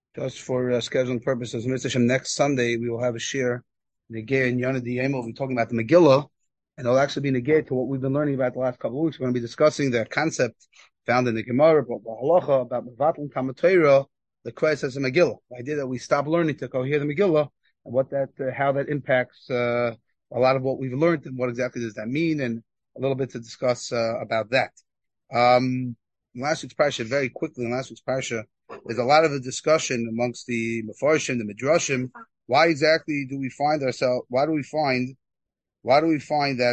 Just for scheduling purposes, Mr. Hashem, next Sunday we will have a shir, Negeh and Yonah D'Yemo. We'll be talking about the Megillah, and it'll actually be Negeh to what we've been learning about the last couple of weeks. We're going to be discussing the concept found in the Gemara, about Halacha, about Mevatel Kamateira, the Christ as a Megillah. The idea that we stop learning to go hear the Megillah, and what that, how that impacts a lot of what we've learned, and what exactly does that mean, and a little bit to discuss about that. In last week's parsha, very quickly, in last week's parsha, there's a lot of a discussion amongst the Mefarshim, the Midrashim. Why exactly do we find ourselves? Why do we find that?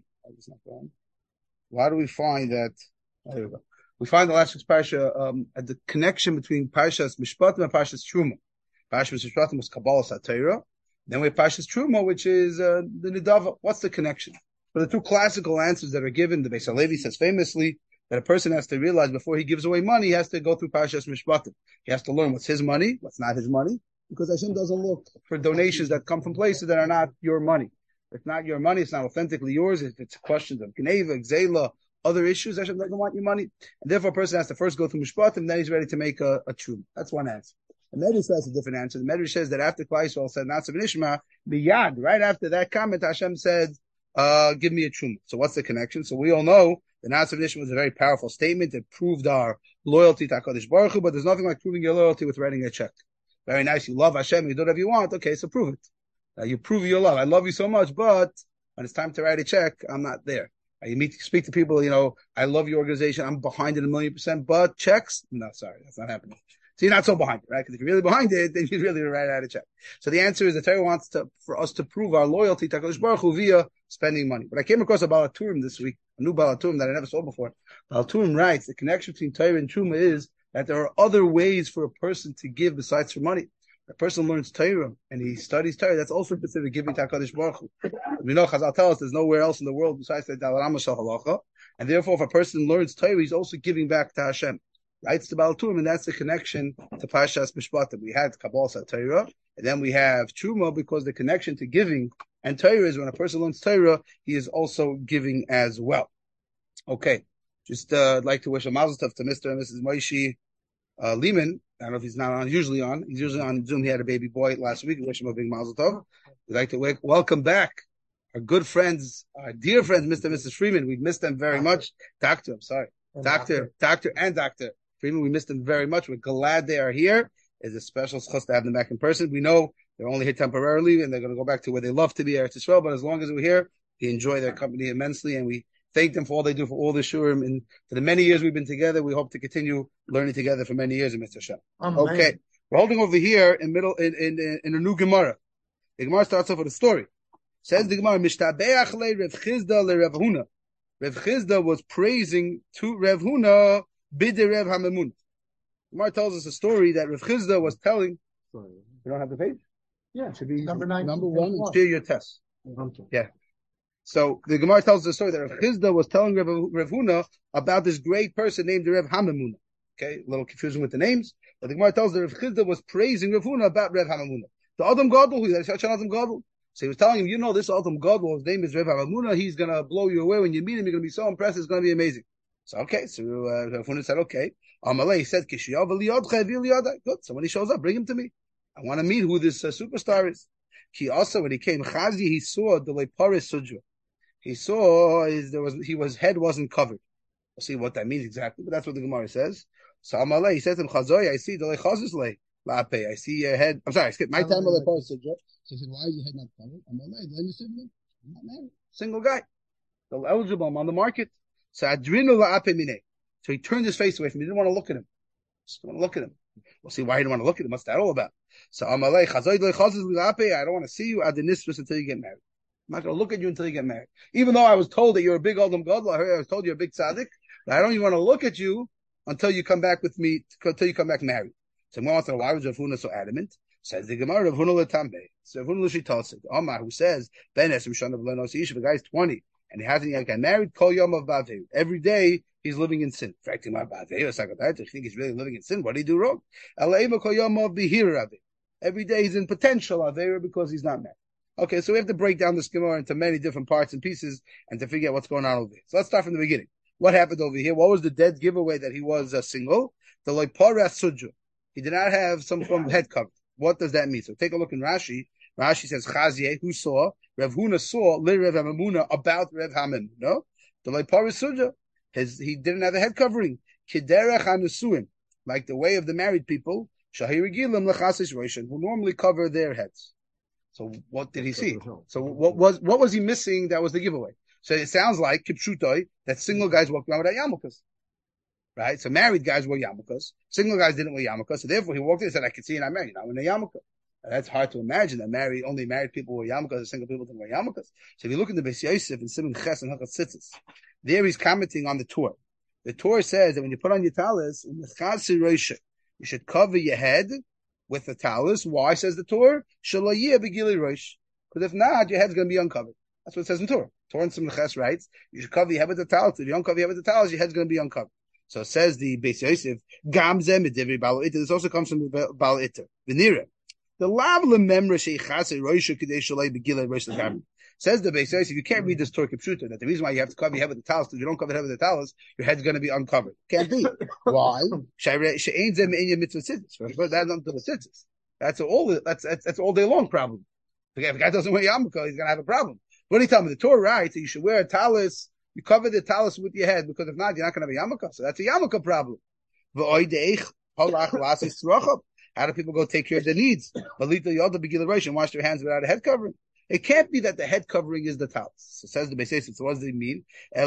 Why do we find that? There we go. We find the last week's parsha at the connection between Parshas Mishpatim and Parshas Truma. Parshas Mishpatim was Kabbalah Satira. Then we have Parshas Truma, which is the Nidava. What's the connection? For the two classical answers that are given, the Beis Halevi says famously that a person has to realize before he gives away money, he has to go through Parshas Mishpatim. He has to learn what's his money, what's not his money, because Hashem doesn't look for donations that come from places that are not your money. If it's not your money, it's not authentically yours. If it's questions of Gneva, Gzela, other issues, Hashem doesn't want your money. And therefore, a person has to first go through Mishpatim, then he's ready to make a truma. That's one answer. The Medrash says a different answer. The Medrash says that after Klai Yisrael said, Natsav Nishma, Miyad, right after that comment, Hashem said, give me a truma. So what's the connection? So we all know the Natsav Nishma was a very powerful statement. It proved our loyalty to HaKadosh Baruch Hu, but there's nothing like proving your loyalty with writing a check. Very nice. You love Hashem. You do whatever you want. Okay, so prove it. You prove your love. I love you so much, but when it's time to write a check, I'm not there. You speak to people, I love your organization. I'm behind it 1,000,000%, but checks? No, sorry, that's not happening. So you're not so behind it, right? Because if you're really behind it, then you really write out a check. So the answer is the Torah wants for us to prove our loyalty to HaKadosh Baruch Hu via spending money. But I came across a Baal HaTurim this week, a new Baal HaTurim that I never saw before. Baal HaTurim writes, the connection between Torah and Truma is that there are other ways for a person to give besides for money. A person learns Torah and he studies Torah, that's also considered giving to HaKadosh Baruch Hu. We know Chazal tells us there's nowhere else in the world besides the Dalar Mashal Halacha. And therefore, if a person learns Torah, he's also giving back to Hashem. Writes the Baal HaTurim, and that's the connection to Parshas Mishpatim. We had Kabbalah Torah, and then we have Truma, because the connection to giving and Torah is when a person learns Torah, he is also giving as well. Okay, just like to wish a mazel tov to Mr. and Mrs. Moshe Lehman. I don't know if he's not on. Usually on. He's usually on Zoom. He had a baby boy last week. We wish him a big mazel tov. We'd like to welcome back our good friends, our dear friends, Mr. and Mrs. Freeman. We've missed them very much. Doctor Freeman, we missed them very much. We're glad they are here. It's a special schus to have them back in person. We know they're only here temporarily, and they're going to go back to where they love to be, Eretz Yisrael. But as long as we're here, we enjoy their company immensely, and we thank them for all they do for all the shurim. And for the many years we've been together, we hope to continue learning together for many years in Mr. Hashem. Okay, we're holding over here in a new Gemara. The Gemara starts off with a story. Says the Gemara, Mishtabeach le Rev Chizda le Rev Huna. Rev Chizda was praising to Rev Huna Bide Rev HaMemun. Gemara tells us a story that Rev Chizda was telling. You don't have the page? Yeah, it should be number 1. Share your test. Okay. Yeah. So the Gemara tells us a story that Rev Chizda was telling Rev Huna about this great person named Rev HaMemun. Okay, a little confusing with the names, but the Gemara tells us that Rev Chizda was praising Rev Huna about Rev HaMemun. The Adam Gadol, Adam Gadol. So he was telling him, this Adam Gadol, his name is Rev HaMemun. He's gonna blow you away when you meet him. You're gonna be so impressed. It's gonna be amazing. So Rev Huna said, okay. Amalei said, good. So when he shows up, bring him to me. I want to meet who this superstar is. He also, when he came, Chazi, he saw the Leiparis Sudra. He saw his head wasn't covered. We'll see what that means exactly, but that's what the Gemara says. So Amalei, he says to him, Chazoy, I see the Leichazis Lei. I see your head. I'm sorry, I skipped my time. So he said, why is your head not covered? Amalei, then you said, I'm not married. Single guy. Still eligible. I'm on the market. So Adrinu la'ape mine. So he turned his face away from me. He didn't want to look at him. Just want to look at him. We'll see why he didn't want to look at him. What's that all about? So Amalei, Chazoy Leichazis La'ape. I don't want to see you Adenisrus until you get married. I'm not going to look at you until you get married. Even though I was told that you're a big Adam Gadol, I was told you're a big tzaddik, but I don't even want to look at you until you come back with me, until you come back married. So why was Rav Huna so adamant? Says the Gemara, Rav Huna Letambe. So Rav Huna L'Shitosed. Omar, who says, Ben Esrim Shana V'Lenos Ish, the guy's 20, and he hasn't yet got married, Kol Yom of Baveu. Every day, he's living in sin. In fact, my Baveu, you think he's really living in sin? What did he do wrong? Aleima Kol Yom of Bihir Ave. Every day he's in potential Avera because he's not married. Okay, so we have to break down this Gemara into many different parts and pieces and to figure out what's going on over here. So let's start from the beginning. What happened over here? What was the dead giveaway that he was single? The Leipara Sudra. He did not have some form of head cover. What does that mean? So take a look in Rashi. Rashi says, Chazieh, who saw? Rav Huna saw, li Rav Hamamuna, about Rav Hamam. No? The Leipar Suja. He didn't have a head covering. Kiderech HaNesuim, like the way of the married people, Shahir Gilim Lechasis Roshan, who normally cover their heads. So what did he see? So what was he missing that was the giveaway? So it sounds like Kipshutoi, that single guys walked around without yarmulkes. Right? So married guys wore yarmulkes. Single guys didn't wear yarmulkes. So therefore he walked in and said, I can see and I'm married. I'm in a yarmulke. That's hard to imagine that only married people wear yarmulkes and single people didn't wear yarmulkes. So if you look in the Beis Yosef and Simon Ches and Hilchos Tzitzis, there he's commenting on the Torah. The Torah says that when you put on your talis, in the Chasir Rosh, you should cover your head with the talis. Why, says the Torah? Shalayeh begili rosh. Because if not, your head's going to be uncovered. That's what it says in Torah. Torah and Simon Ches writes, you should cover your head with the talis. If you don't cover your head with the talis, your head's going to be uncovered. So it says the Beis Yosef, Gamzeh medivri Baal Iter. This also comes from the Baal Iter. Venira. The lav lememra sheichase roisha kidei shalei begilei rosh l'gam. Says the Beis Yosef, you can't read this Torah Kipshuta, that the reason why you have to cover your head with the talis, because if you don't cover your head with the talis, your head's going to be uncovered. Can't be. Why? She'ein zeh me'inyan mitzvah tzitzis. That's not the tzitzis. That's all day long problem. If a guy doesn't wear yarmulke, he's going to have a problem. What do you tell me? The Torah writes that you should wear a talis. You cover the talis with your head, because if not, you're not going to have a yarmulke. So that's a yarmulke problem. How do people go take care of their needs? And wash their hands without a head covering. It can't be that the head covering is the talis. So says the Beis Yosef. So what does it mean?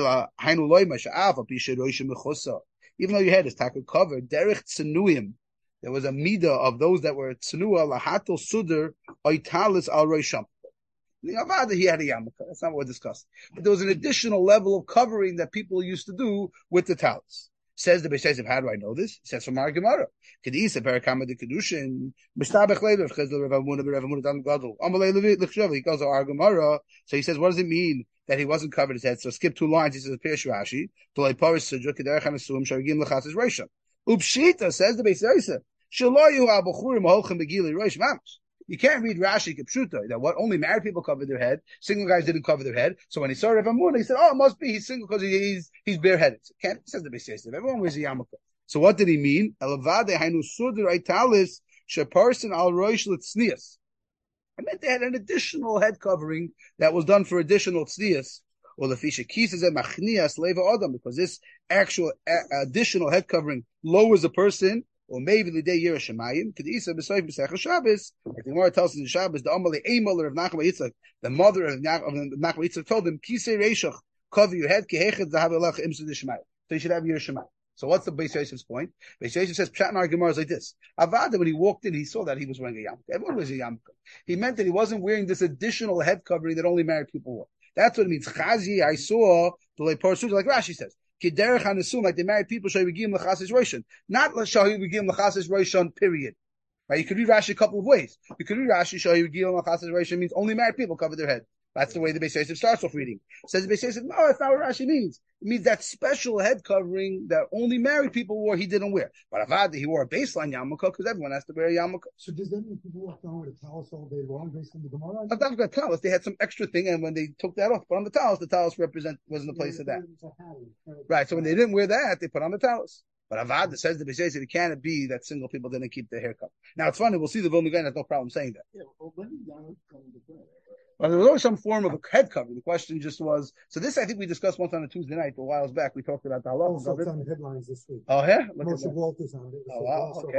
Even though your head is covered, derech tzenuim, there was a midah of those that were tzenua lahatul suder oitalis al roisham. The Avada, he had a yarmulke. That's not what we're discussing. But there was an additional level of covering that people used to do with the talis. Says the Beis Yosef, how do I know this? He says from our Gemara. Kedisa perakama de kedushin mistabech leider chesel Rav Hamuna b'Rav Hamuna dan gadol amalei levit l'chshav. He goes to our Gemara. So he says, what does it mean that he wasn't covered his head? So skip 2 lines. He says, Pirush Rashi, Tolei Paris Sudra Kederech Hanasum Sharigim L'Chatzis Rosham. Upshita, says the Beis Yosef, Shaloyu HaBachurim Holchem Begili Rosh Mamash. You can't read Rashi Kipshuta, that what only married people cover their head, single guys didn't cover their head. So when he saw Rav Hamuna, he said, oh, it must be he's single because he's bareheaded. So can't, says the Beis Yosef, everyone wears a yarmulke. So what did he mean? Elavade hainu sudur aitalis sheparson al roish litznias. I meant they had an additional head covering that was done for additional tznias. Or the fisha kisas and machnias leva adam, because this actual additional head covering lowers a person. Or maybe the day Yira Shemayim, Kedisa B'Soif B'Sechel Shabbos. Like the Gemara tells us in Shabbos, the Amalei Eimal of Nachman Yitzchak, the mother of Nachman Yitzchak, told him, Kisei Reishach, cover your head, Kehechet Zahav Elach Imsu D'Shemayim. So you should have Yira Shemayim. So what's the Beis Yosef's point? Beis Yosef says, Pshat in our Gemara is like this. Avada, when he walked in, he saw that he was wearing a yarmulke. Everyone wears a yarmulke. He meant that he wasn't wearing this additional head covering that only married people wore. That's what it means. Chazi, I saw the Leipor Suja, like Rashi says. Kiderech HaNesuim, like the married people, shall begin l'chasis roishon, not shall begin l'chasis roishon. Period. Right? You could read Rashi a couple of ways. You could read Rashi shall begin l'chasis roishon means only married people cover their head. That's the way the Beis Yosef starts off reading. Says the Beis Yosef, no, that's not what Rashi means. It means that special head covering that only married people wore, he didn't wear. But Avad, he wore a baseline yarmulke because everyone has to wear a yarmulke. So does that mean people walk around with a talis all day long based on the Gemara? Not that got talis. They had some extra thing, and when they took that off, put on the talis wasn't the place of that. Right. So when they didn't wear that, they put on the talis. But Avad says the Beis Yosef, it can't be that single people didn't keep their haircut. Now it's funny. We'll see the Vilna Gaon has no problem saying that. Yeah. Well, when did yarmulke come into play? Well, there was always some form of a head covering. The question just was, so this I think we discussed once on a Tuesday night a while back. We talked about the halal. Also, it's on the headlines this week. Oh, yeah? Moshe Walters on it. Oh, wow. Okay.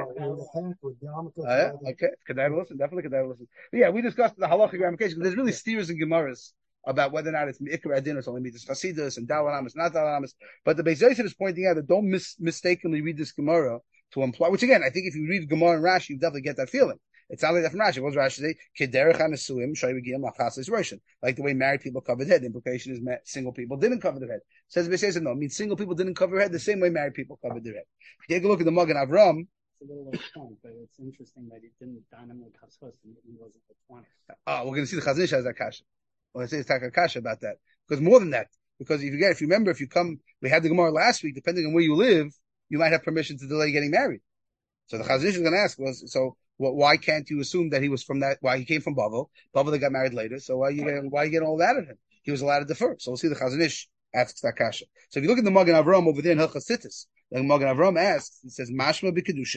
Okay. Okay. Could I listen? Definitely could I listen. But yeah, we discussed the halachic ramifications. There's really steers and gemaras about whether or not it's Mikra Adin or it's only Midas Chasidus and Dalanamis, not Dalanamis. But the Beis Yosef is pointing out that don't mistakenly read this Gemara to imply, which again, I think if you read Gemara and Rashi, you definitely get that feeling. It's not like that from Rashi. What does Rashi say? Kiderech HaNesuim Shayvigiyam Lachasis Roshon. Like the way married people cover their head. The implication is single people didn't cover their head. Says Beis Yosef, no, it means single people didn't cover their head the same way married people covered their head. If you take a look at the Magen Avram. It's a little like 20, but it's interesting that he didn't dynamically Kafsos and he wasn't at 20. Oh, we're going to see the Chazon Ish has that kasha. Well, I say it's Takakasha about that. Because more than that. Because if you remember, we had the Gemara last week, depending on where you live, you might have permission to delay getting married. So the Chazon Ish is going to ask, why can't you assume that he was from that? Why he came from Bavel? Bavel they got married later. So why you getting all that of him? He was allowed to defer. So we'll see the Chazon Ish asks that kasha. So if you look at the Magen Avram over there in Hilchos Tzitzis, the Magen Avram asks, it says Mashma b'kedushin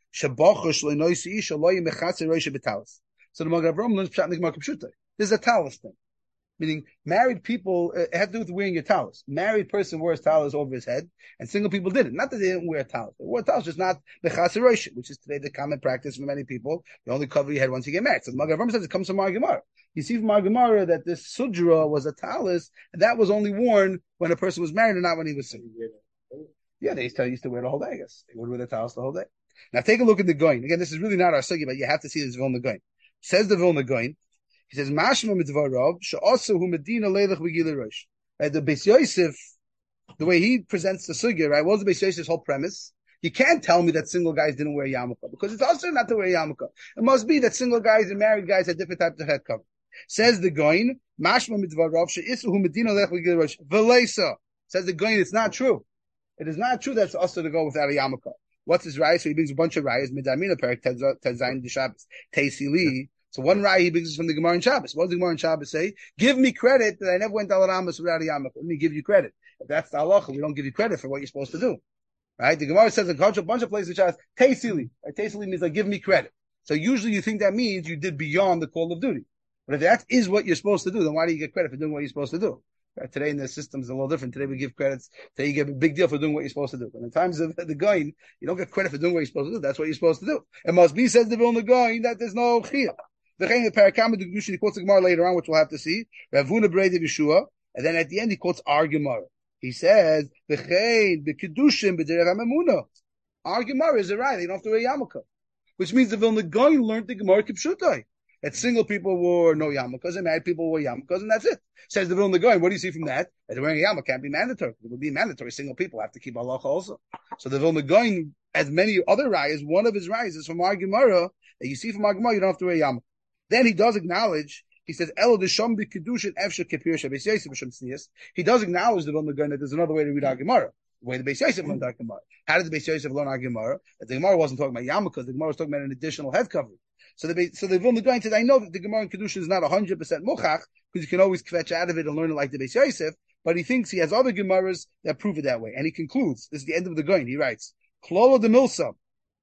Shabachush leinoisi isha loy mechatze roisha betalis. So the Magen Avraham learns pshat in the Gemara Kipshuta. This is a talis thing. Meaning, married people have to do with wearing your talis. Married person wears talis over his head, and single people didn't. Not that they didn't wear talis. They wore talis, just not the chasiroshin, which is today the common practice for many people. You only cover your head once you get married. So the Magen Avraham says it comes from our Gemara. You see from our Gemara that this sudra was a talis, and that was only worn when a person was married and not when he was single. Yeah, they used to wear the whole day, I guess. They would wear the talis the whole day. Now take a look at the Goin. Again, this is really not our sugi, but you have to see this Vilna Goin. Says the Vilna Goin, he says, Mashma mitzvarav, she'asahu medina leilach v'gilei rosh. Right, the Beis Yosef, the way he presents the sugya, right, what was the Beis Yosef's whole premise? You can't tell me that single guys didn't wear yarmulke, because it's also not to wear yarmulke. It must be that single guys and married guys had different types of head cover. Says the Goin, Mashma mitzvarav, she'asahu medina leilach v'gilei rosh. V'leisa. Says the Goin, it's not true. It is not true that it's also to go without a yarmulke. What's his raya? So he brings a bunch of rayas. Midamina perik tezayin the Shabbos. Teisili. So one raya he brings from the Gemara in Shabbos. What does the Gemara in Shabbos say? Give me credit that I never went al Ramas without a yarmulke. Let me give you credit. If that's the halacha, we don't give you credit for what you're supposed to do. Right? The Gemara says a bunch of places in Shabbos. Teisili. Right? Teisili means like give me credit. So usually you think that means you did beyond the call of duty. But if that is what you're supposed to do, then why do you get credit for doing what you're supposed to do? Right? Today in the system is a little different. Today we give credits. Today you get a big deal for doing what you're supposed to do. But in times of the Goin, you don't get credit for doing what you're supposed to do. That's what you're supposed to do. It must be, says the Vilna Goin, that there's no chiyah. The Parakama the Gedushin, he quotes the Gemara later on, which we'll have to see. Rav Huna B'rei Yeshua, and then at the end he quotes our Gemara. He says, "V'chein b'kedushim b'derech hamemuna." Our Gemara is a right. They don't have to wear yarmulke, which means the Vilna Goin learned the Gemara Kipshutai. That single people wore no yarmulkes and married people wore yarmulkes, and that's it. Says the Vilna Goin. What do you see from that? That wearing a yarmulke can't be mandatory. It would be mandatory. Single people have to keep halacha also. So the Vilna Goin, as many other rayas, one of his rayas is from our Gemara. That you see from our Gemara, you don't have to wear yarmulke. Then he does acknowledge. He says, "Elo d'sham b'kedushin efshe kepir shebeis Yosef b'shem tznius." He does acknowledge the Vilna Goin that there's another way to read our Gemara. The way the Beis Yosef learned our Gemara. How did the Beis Yosef learn our Gemara? That the Gemara wasn't talking about yarmulkes. The Gemara was talking about an additional head covering. So the Vilna Goin said, I know that the Gemara in Kedusha is not 100% muchach, because you can always kvetch out of it and learn it like the Beis Yosef, but he thinks he has other Gemaras that prove it that way. And he concludes, this is the end of the Goin, he writes, Klolo de Milsa,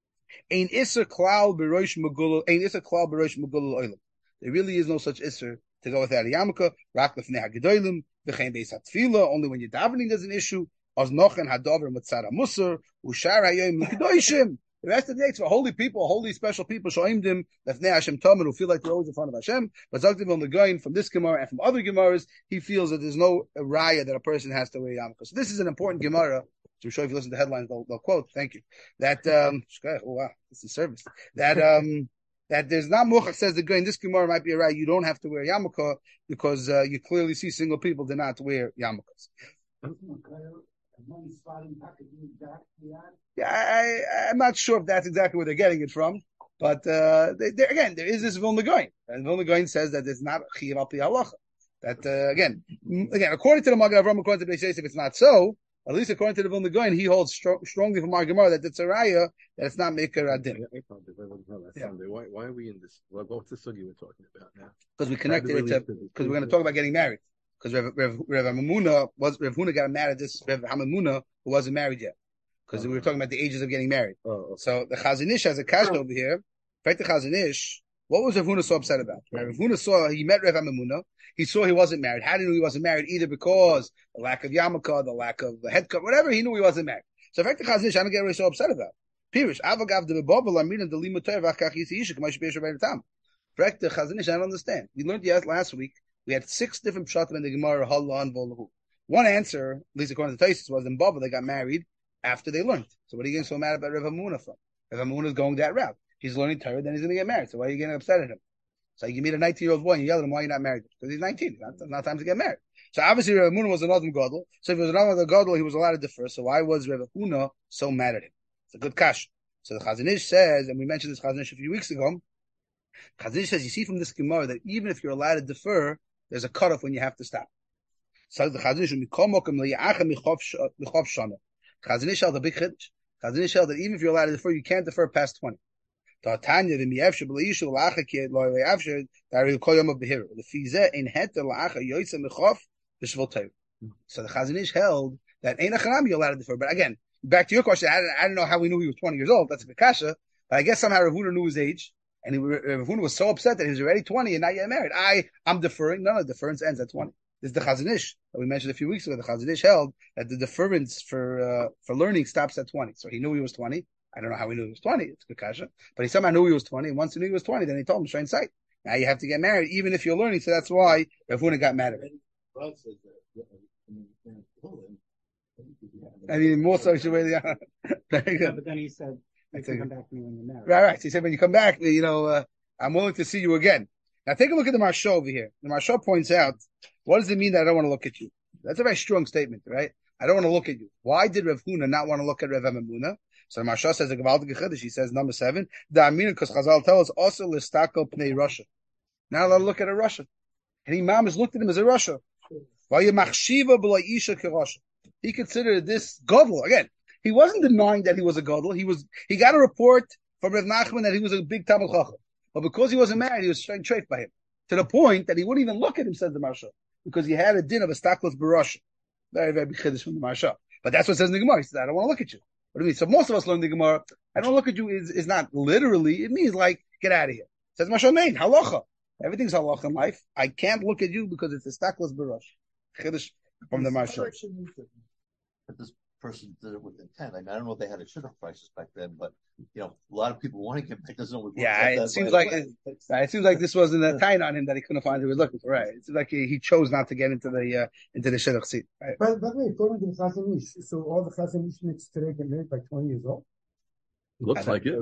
Ein Isser Klal B'Rosh Megullah Oilam. There really is no such Isser to go without a yarmulke, Rak Lefnei HaGedolim, V'chein Beis HaTfilah, only when you're davening there's an issue, Az Nochen Hadover Matzara Musar, Ushar Hayom L'Kedoshim. The rest of the day, it's for holy people, holy special people, Shoimdim, Lefnei Hashem Tamid, who feel like they're always in front of Hashem. But Zogtiv on the Goin, from this Gemara and from other Gemaras, he feels that there's no raya that a person has to wear yarmulke. So this is an important Gemara, which I'm sure if you listen to the headlines, they'll quote. Thank you. That, oh wow, this is service. That, that there's not muchach, says the Goin, this Gemara might be a raya, you don't have to wear yarmulke, because you clearly see single people do not wear yarmulkes. Yeah, I'm not sure if that's exactly where they're getting it from, but again, there is this Vilna Goin, and Vilna Goin says that it's not chiyuv al pi halacha. That again, according to the Magen Avraham, according to Beis Yosef, it's not so. At least according to the Vilna Goin, he holds strongly from our Gemara that it's a raya, that it's not Meker Adin. Why are we in this? What's the sugi we're talking about now? Because we connected it to, because we're going to talk about getting married. Because Rav Huna got married, this Rav Hamamuna, who wasn't married yet. Because we were talking about the ages of getting married. Okay. So the Chazon Ish has a kasha over here. In fact, the Chazon Ish, what was Rav Huna so upset about? Rav Huna saw, he met Rav Hamamuna, he saw he wasn't married. How did he know he wasn't married? Either because the lack of yarmulke, the lack of the head cut, whatever, he knew he wasn't married. So in fact, the Chazon Ish, I don't get really so upset about. Pirish, Avagav de Bebobel, Amina, the Limuter, Vachach Yisi Isha, Kamash Be'er Shabbat Tam. In fact, the Chazon Ish, I don't understand. We learned last week, we had 6 different pshatim in the Gemara, Halla and Volahu. One answer, at least according to Taisus, was in Baba, they got married after they learned. So what are you getting so mad about Rav Hamuna from? Rav Hamuna is going that route. He's learning Torah, then he's going to get married. So why are you getting upset at him? So you meet a 19-year-old boy and you yell at him, why are you not married? Because he's 19. It's not time to get married. So obviously Rav Hamuna was an Adam Gadol. So if he was an Adam Gadol, he was allowed to defer. So why was Rav Hamuna so mad at him? It's a good kash. So the Chazon Ish says, and we mentioned this Chazon Ish a few weeks ago, Chazon Ish says, you see from this Gemara that even if you're allowed to defer, there's a cutoff when you have to stop. So the Chazon Ish, Chazon Ish held a big chiddush. Chazon Ish held that even if you're allowed to defer, you can't defer past 20. So the Chazon Ish held that ain't a charam you're allowed to defer. But again, back to your question, I don't know how we knew he was 20 years old. That's a big kasha. But I guess somehow Rav Huna knew his age, and Rav Huna was so upset that he was already 20 and not yet married. I'm deferring. No, deference ends at 20. This is the Chazon Ish that we mentioned a few weeks ago. The Chazon Ish held that the deference for learning stops at 20. So he knew he was 20. I don't know how he knew he was 20. It's a good kasha. But he somehow knew he was 20. And once he knew he was 20, then he told him, straight in sight. Now you have to get married, even if you're learning. So that's why Rav Huna got mad at him. I mean, more so, very good. But then he said, you can come back to me when you're married. Right. So he said, when you come back, I'm willing to see you again. Now take a look at the Maharsha over here. The Maharsha points out, what does it mean that I don't want to look at you? That's a very strong statement, right? I don't want to look at you. Why did Rav Huna not want to look at Rav Amuna? So the Maharsha says, he says, number 7, the Amina, because Chazal tells us, also listakel pnei Russia. Now allowed to look at a Russia. And Imam has looked at him as a Russia. He considered this gadol. Again, he wasn't denying that he was a gadol. He got a report from Rav Nachman that he was a big Talmid Chacham. But because he wasn't married, he was trying to by him. To the point that he wouldn't even look at him, says the Maharsha, because he had a din of a staklos barasha. Very, very big chiddush from the Maharsha. But that's what it says in the Gemara. He says, I don't want to look at you. What do you mean? So most of us learn the Gemara. I don't look at you is not literally. It means like, get out of here. It says Maharsha name, halacha. Everything's halacha in life. I can't look at you because it's a staklos barasha. Chiddush from the Maharsha. But this person did it with intent. I mean, I don't know if they had a shidduch prices back then, but a lot of people want to get back. Doesn't know. It seems like this wasn't a tie on him that he couldn't find who he was looking for. Right? It's like he chose not to get into the shidduch seat. Right? By the way, according to the Chazon Ish, so all the Chazon Ish mix today get married by 20 years old. Looks like it.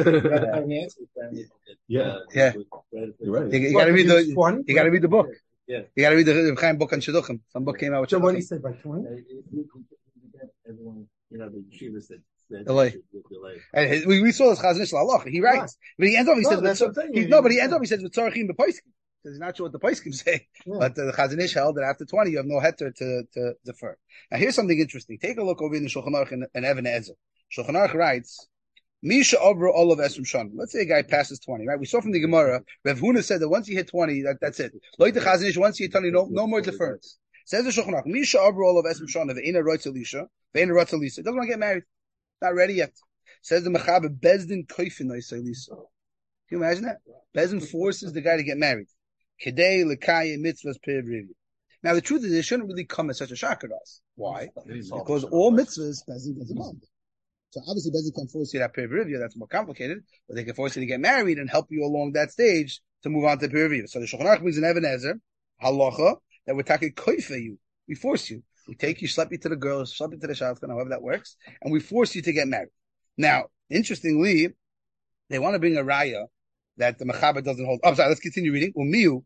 Yeah. You're right. You got to read the. You got to read the book. Yeah. You got to read the Chaim book on shidduchim. Some book came out with. So what do you say by 20? Everyone, the yeshivas that delay. And we saw this Chazon Ish halacha. He writes, but he ends up. He says, but he ends up. He says, "V'tzarchim b'poiskim." He's not sure what the poiskim say, but the Chazon Ish held that after 20, you have no heter to defer. Now, here's something interesting. Take a look over in the Shulchan Aruch and Even Ezer. Shulchan Aruch writes, Misha Obra Olav Esrim Shon. Let's say a guy passes 20, right? We saw from the Gemara, Rav Huna said that once you hit 20, that's it. Like the Chazon Ish, once you hit 20, no more deference. Says the Shulchan Aruch, Misha Obra Olav Esrim Shon, Ve'ena Roitz Elisha, Ve'ena Roitz Elisha. Doesn't want to get married. Not ready yet. Says the Mechaber, Bezdin Koifin Elisha. Can you imagine that? Bezdin forces the guy to get married. Kedei Lekaya Mitzvahs Periv. Now the truth is, it shouldn't really come as such a shock to us. Why? Because all mitzvahs, Bezdin doesn't want. So obviously, Bezdin can force you to have Periv. That's more complicated. But they can force you to get married and help you along that stage to move on to Periv. So the Shulchan Aruch brings an Even Ezer, halacha, that we're talking koife you. We force you. We take you, schlep you to the girls, schlep you to the shadchan, however that works, and we force you to get married. Now, interestingly, they want to bring a raya that the Mechaber doesn't hold. I'm sorry, let's continue reading. Umiu,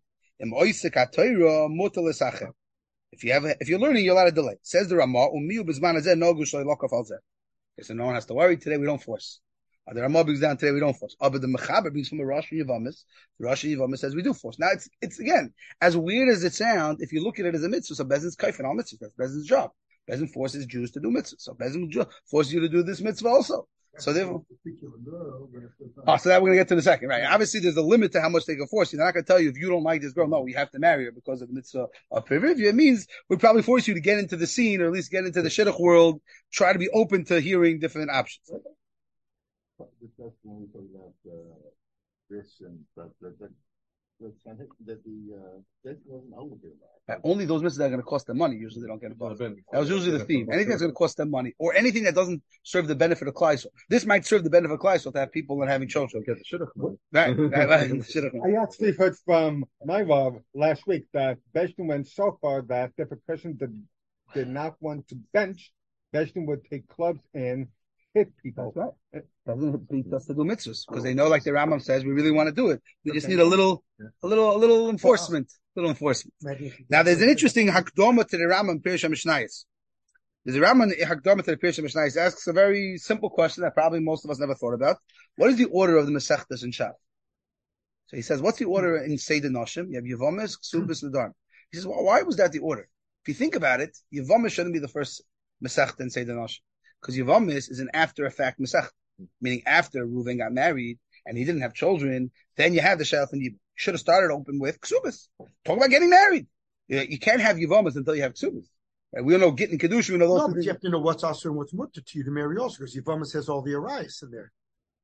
if you're learning, you're allowed to delay. Says the Ramah, Umiu b'zman hazeh nogu shlo yilokaf al zeh. So no one has to worry. Today we don't force. The Ramah brings down today we don't force. But the Mechaber brings from a Rosh Yevamis. The Rosh Yevamis says we do force. Now it's again as weird as it sounds. If you look at it as a mitzvah, so Bezdin's kaif and all mitzvahs. That's Bezdin's job. Bezdin forces Jews to do mitzvahs. So Bezdin forces you to do this mitzvah also. So therefore, so that we're going to get to the second, right? Obviously, there's a limit to how much they can force you. They're not going to tell you if you don't like this girl, no, you have to marry her because of the mitzvah of Periv. It means we probably force you to get into the scene or at least get into the shidduch world. Try to be open to hearing different options. That's when we talk about this and stuff that wasn't obligated. Only those mitzvahs that are going to cost them money. Usually, they don't get involved. That was usually the theme. Anything that's going to cost them money, or anything that doesn't serve the benefit of Klai Yisrael. This might serve the benefit of Klai Yisrael to have people not having children. Get the shidduch. Right. I actually heard from my Rav last week that Bezdin went so far that if a person did not want to bench, Bezdin would take clubs and hit people. That's right. Doesn't beat us to do mitzvahs because they know, like the Rambam says, we really want to do it. We just need a little enforcement. Now, there's an interesting hakdoma to the Rambam Pirush HaMishnayos. There's a Rambam hakdoma to the Pirush HaMishnayos asks a very simple question that probably most of us never thought about. What is the order of the Masechtas in Shav? So he says, what's the order in Seder Noshim? You have Yevomis, Ksubis, Nedarim. He says, well, why was that the order? If you think about it, Yevomis shouldn't be the first Masechta in Seder Noshim. Because Yevomis is an after-effect Masechta. Meaning after Reuven got married and he didn't have children, then you have the Shelach and Yibum. You should have started open with Ksubis. Talk about getting married. You can't have Yevomis until you have Ksubis. Right? We don't know getting Kedusha. We know those but you have to know what's also and what's mutter to you to marry also, because Yevomis has all the arise in there.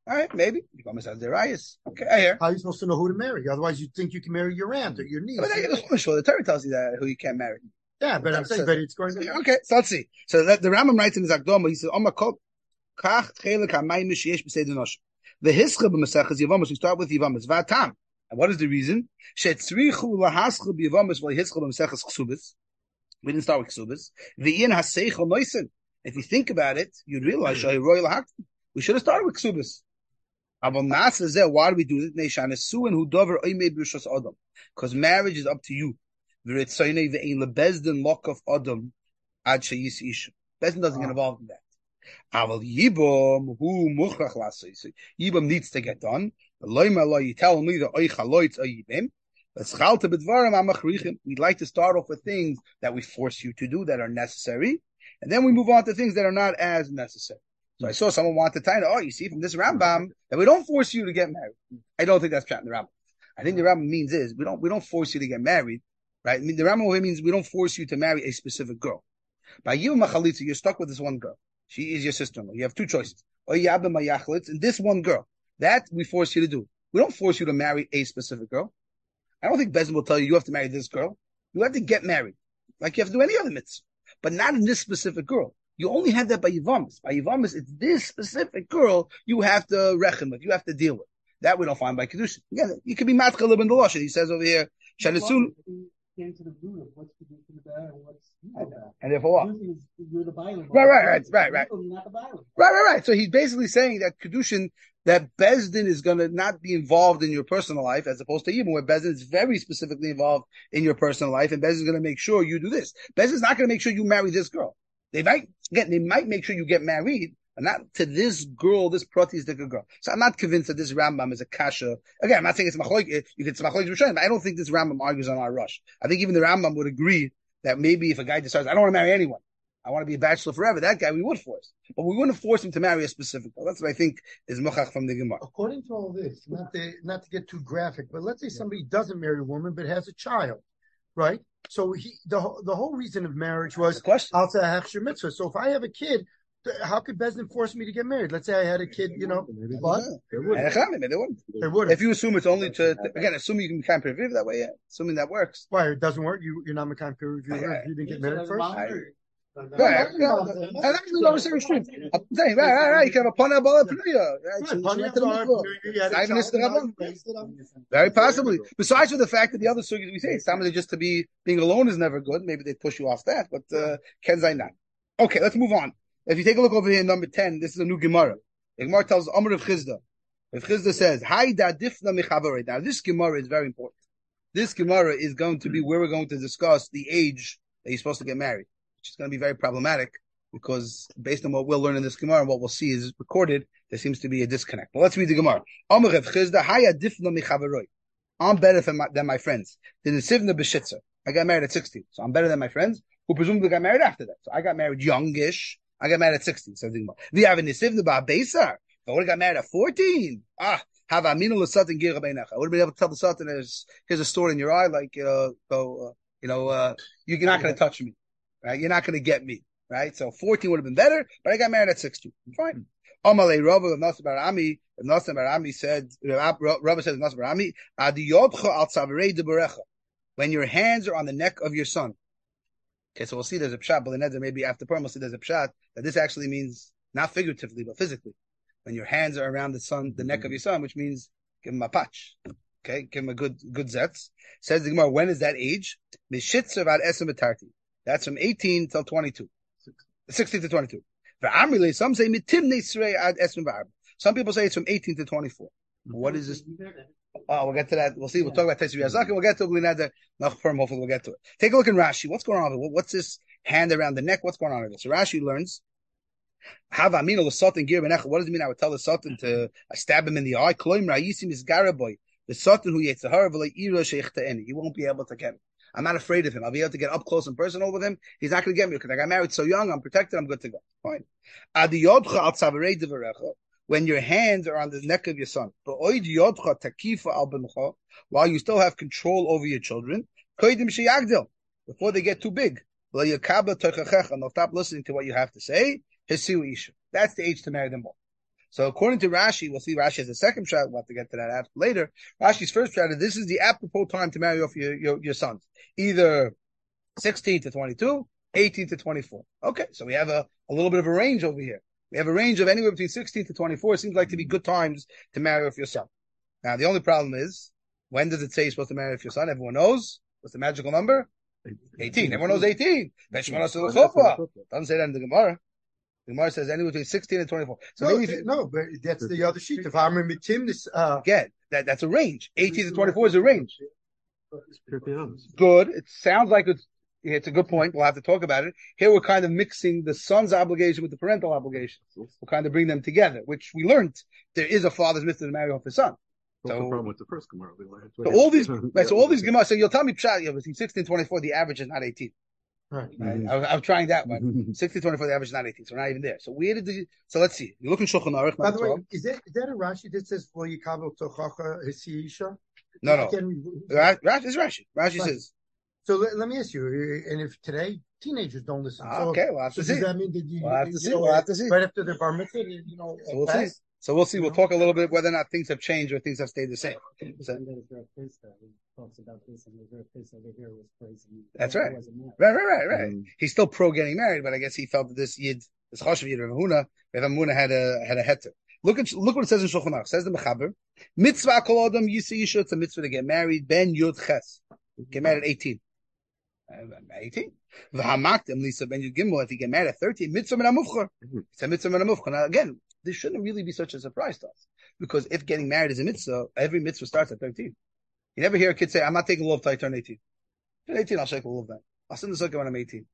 All right, maybe. Yivamis has their ayahs. Okay, I hear. How are you supposed to know who to marry? Otherwise, you think you can marry your aunt or your niece. But the Torah tells you that who you can't marry. Yeah, but I'm saying, but it's going to. Okay, so let's see. So the Rambam writes in his Akdama, he says, Omar Kol, Kach Chelik HaMayim Sheyesh B'Seder Noshim. The Hischel B'Mesechus Yivamis, we start with Yivamis. V'atam. And what is the reason? Shetzrichu Lahaschel B'Yivamis V'Hischel B'Mesechus Ksubis. We didn't start with Ksubis. V'yin HaSeichel Noisen. If you think about it, you'd realize we should have started with Ksubis. Why do we do this? Because marriage is up to you. Bezdin doesn't get involved in that. Yibam needs to get done. You tell me we'd like to start off with things that we force you to do that are necessary, and then we move on to things that are not as necessary. So I saw someone want to tie it. Oh, you see from this Rambam that we don't force you to get married. I don't think that's chatting the Rambam. I think the Rambam means is we don't force you to get married, right? I mean, the Rambam means we don't force you to marry a specific girl. By you machalitza, you're stuck with this one girl. She is your sister-in-law. You have two choices. Or yabba mayachlitz, and this one girl. That we force you to do. We don't force you to marry a specific girl. I don't think Bezin will tell you have to marry this girl. You have to get married, like you have to do any other mitzvah, but not in this specific girl. You only have that by Yivamis. By Yivamis, it's this specific girl you have to reckon with, you have to deal with. That we don't find by Kedushin. Again, you could be matchalib in the Lashon. He says over here, Shanisun. Into the root of what's Kedushin bad and what's evil bad. And therefore what? You're the violent. Right. Not the violent. Right. So he's basically saying that Kedushin, that Bezdin is going to not be involved in your personal life as opposed to even where Bezdin is very specifically involved in your personal life, and Bezdin is going to make sure you do this. Bezdin is not going to make sure you marry this girl. They might make sure you get married, but not to this girl, this pratistic girl. So I'm not convinced that this Rambam is a kasha. Again, I'm not saying it's machloik. You can machloik Rishonim, but I don't think this Rambam argues on our rush. I think even the Rambam would agree that maybe if a guy decides, I don't want to marry anyone, I want to be a bachelor forever, that guy we would force. But we wouldn't force him to marry a specific girl. That's what I think is mochach from the Gemara. According to all this, not to get too graphic, but let's say somebody doesn't marry a woman but has a child, right? So the whole reason of marriage was outside hechsher mitzvah. So if I have a kid, how could Bezdin force me to get married? Let's say I had a kid, what? They wouldn't. If you assume it's only again, assuming you can kind of preview that way, yeah. Assuming that works. Why it doesn't work? You're not mechanically preview. You didn't get married first. Right. That's actually not very extreme. I'm saying, right. You can have a panya bala pnuya. Very possibly. Besides for the fact that the other sugis we say, some of it just to being alone is never good. Maybe they push you off that, but Kenzai not. Okay, let's move on. If you take a look over here in number 10, this is a new Gemara. The Gemara tells Amr of Chizda. If Chizda says, Hai da difna mechavore. Now this Gemara is very important. This Gemara is going to be where we're going to discuss the age that you're supposed to get married. Which is going to be very problematic because based on what we'll learn in this Gemara and what we'll see is recorded, there seems to be a disconnect. But let's read the Gemara. I'm better than my friends. I got married at 60, so I'm better than my friends who presumably got married after that. So I got married youngish. I got married at 60. So the Gemara. I would have got married at 14. I would have been able to tell the Satan, here's a sword in your eye, like you're not going to touch me. Right? You're not going to get me, right? So 14 would have been better, but I got married at 60. Fine. Amalei Rava of Nasser Barami said, Rava says, Nasser Barami, Adiyodcha al Tzavarei de Berecha. When your hands are on the neck of your son. Okay, so we'll see there's a pshat, but maybe after Purim we'll see there's a pshat, that this actually means, not figuratively, but physically. When your hands are around the neck of your son, which means give him a patch. Okay, give him a good zetz. Says the Gemara, when is that age? Mishitzer ad esem etarti. That's from 18 till 22. 16 to 22. Some say some people say it's from 18 to 24. What is this? Oh, we'll get to that. We'll see. We'll talk about Tesvi Yazaki. We'll get to Glinada. Hopefully we'll get to it. Take a look in Rashi. What's going on? What's this hand around the neck? What's going on with this? So Rashi learns, what does it mean I would tell the Satan to stab him in the eye? The Satan who yates the he won't be able to get him. I'm not afraid of him. I'll be able to get up close and personal with him. He's not going to get me because I got married so young. I'm protected. I'm good to go. Fine. When your hands are on the neck of your son, while you still have control over your children, before they get too big, and they'll stop listening to what you have to say. That's the age to marry them all. So according to Rashi, we'll see Rashi has a second shot. We'll have to get to that later. Rashi's first shot is this is the apropos time to marry off your sons. Either 16 to 22, 18 to 24. Okay, so we have a little bit of a range over here. We have a range of anywhere between 16 to 24. It seems like to be good times to marry off your son. Now, the only problem is, when does it say you're supposed to marry off your son? Everyone knows. What's the magical number? 18. Everyone knows 18. Doesn't say that in the Gemara. The Gemara says anywhere between 16 and 24. So but that's the other sheet. If I'm in Mitim, again, that's a range. 18 to 24 is a range. honest. Good. It sounds like it's a good point. We'll have to talk about it. Here we're kind of mixing the son's obligation with the parental obligation. We'll kind of bring them together, which we learned there is a father's mitzvah to marry off his son. What's the problem with the first Gemara? So all these Gemara. So you'll tell me, between 16 and 24, the average is not 18. right. I'm trying that one. 16 24, the average is not 18, so we're not even there. So so let's see. You look in Shulchan Aruch. By the way, is that a Rashi that says "Lo yikabel tochacha hesiyisha"? No. Rashi. Rashi says. So let me ask you, and if today teenagers don't listen, okay, we'll have to see. Does that mean that We'll have to see. Right after their bar mitzvah, so we'll see. So we'll see. We'll talk a little bit whether or not things have changed or things have stayed the same. That's right. Right. He's still pro getting married, but I guess he felt that this Choshev Yid Rav Huna had a heter. Look what it says in Shulchan Aruch. It says the Mechaber, mitzvah kol adam yisi yisha. It's a mitzvah to get married. Ben Yud Ches. Get married at 18. 18. V'hamaktem Lisa Ben Yud Gimel. If you get married at 13, mitzvah min hamufchar. It's a mitzvah min hamufchar. Now again, this shouldn't really be such a surprise to us, because if getting married is a mitzvah, every mitzvah starts at 13. You never hear a kid say, "I'm not taking lulav till I turn 18." At 18, I'll shake a lulav then. I'll send the sukkah when I'm 18.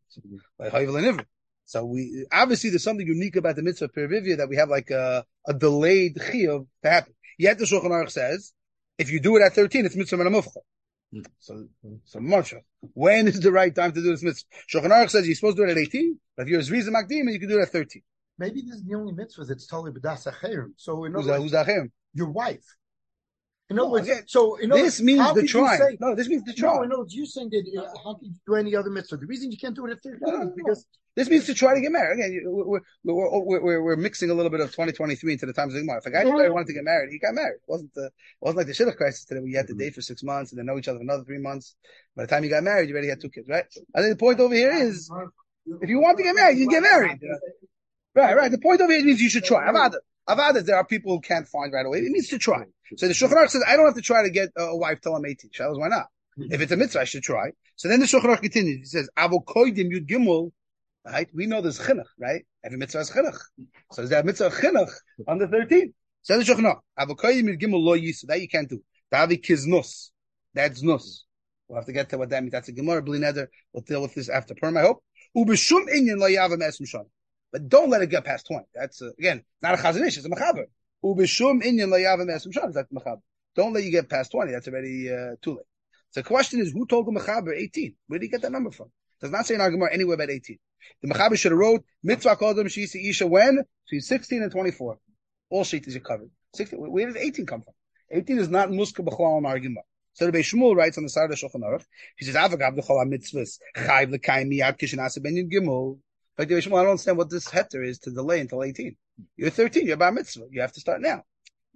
So we obviously there's something unique about the mitzvah perivivia that we have like a delayed chiyuv to happen. Yet the Shulchan Aruch says, if you do it at 13, it's mitzvah min hamufchar. So Marsha, when is the right time to do this mitzvah? Shulchan Aruch says you're supposed to do it at 18, but if you're Zriza Makdim, you can do it at 13. Maybe this is the only mitzvah that's totally b'das acherim. So in Who's other words, acherim? Your wife. In other words, again, this means the try. No, this means the try. No, in other words, you're saying that how can you do any other mitzvah? The reason you can't do it at 13 is because this means to try to get married. Again, we're mixing a little bit of 2023 into the times of the Gemara. If a guy wanted to get married, he got married. It wasn't like the shidduch crisis today, where you had to date for 6 months and then know each other for another 3 months. By the time you got married, you already had 2 kids, right? I think the point over here is, if you want to get married, you can get married. Right. The point over here means you should try. Avada, there are people who can't find right away. It means to try. So the Shulchan Aruch says, I don't have to try to get a wife till I'm 18. Shalos, why not? If it's a mitzvah, I should try. So then the Shulchan Aruch continues. He says, Avokoidim Yud Gimel. Right? We know there's chinuch, right? Every mitzvah is chinuch. So is that mitzvah chinuch on the 13th? So the Shulchan Aruch, Avokoidim Yud Gimel lo yisu. That you can't do. Davi kiznus. That's nus. We'll have to get to what that means. That's a Gemara, Bli Neder. We'll deal with this after Purim, I hope. Ubishum inyan lo yavim esum shana. But don't let it get past 20. That's, again, not a Chazon Ish, it's a Mechaber. Ubishum inyan lo yavim esum shana. That's Mechaber. Don't let you get past 20. That's already too late. So the question is, who told the Mechaber 18? Where did he get that number from? It does not say in our Gemara anywhere about 18. The Mechaber should have wrote, Mitzvah called him Shisi Isha when? Between 16 and 24. All sheets are covered. 16, where does 18 come from? 18 is not Muska B'chlal in our Gemara. So the Beis Shmuel writes on the side of the Shulchan Aruch, he says, Avagab D'chol HaMitzvahs, Chayv L'Kayim Miyad Kishenasa Ben Yud Gimel. Like the Beis Shmuel, I don't understand what this heter is to delay until 18. You're 13, you're bar mitzvah. You have to start now.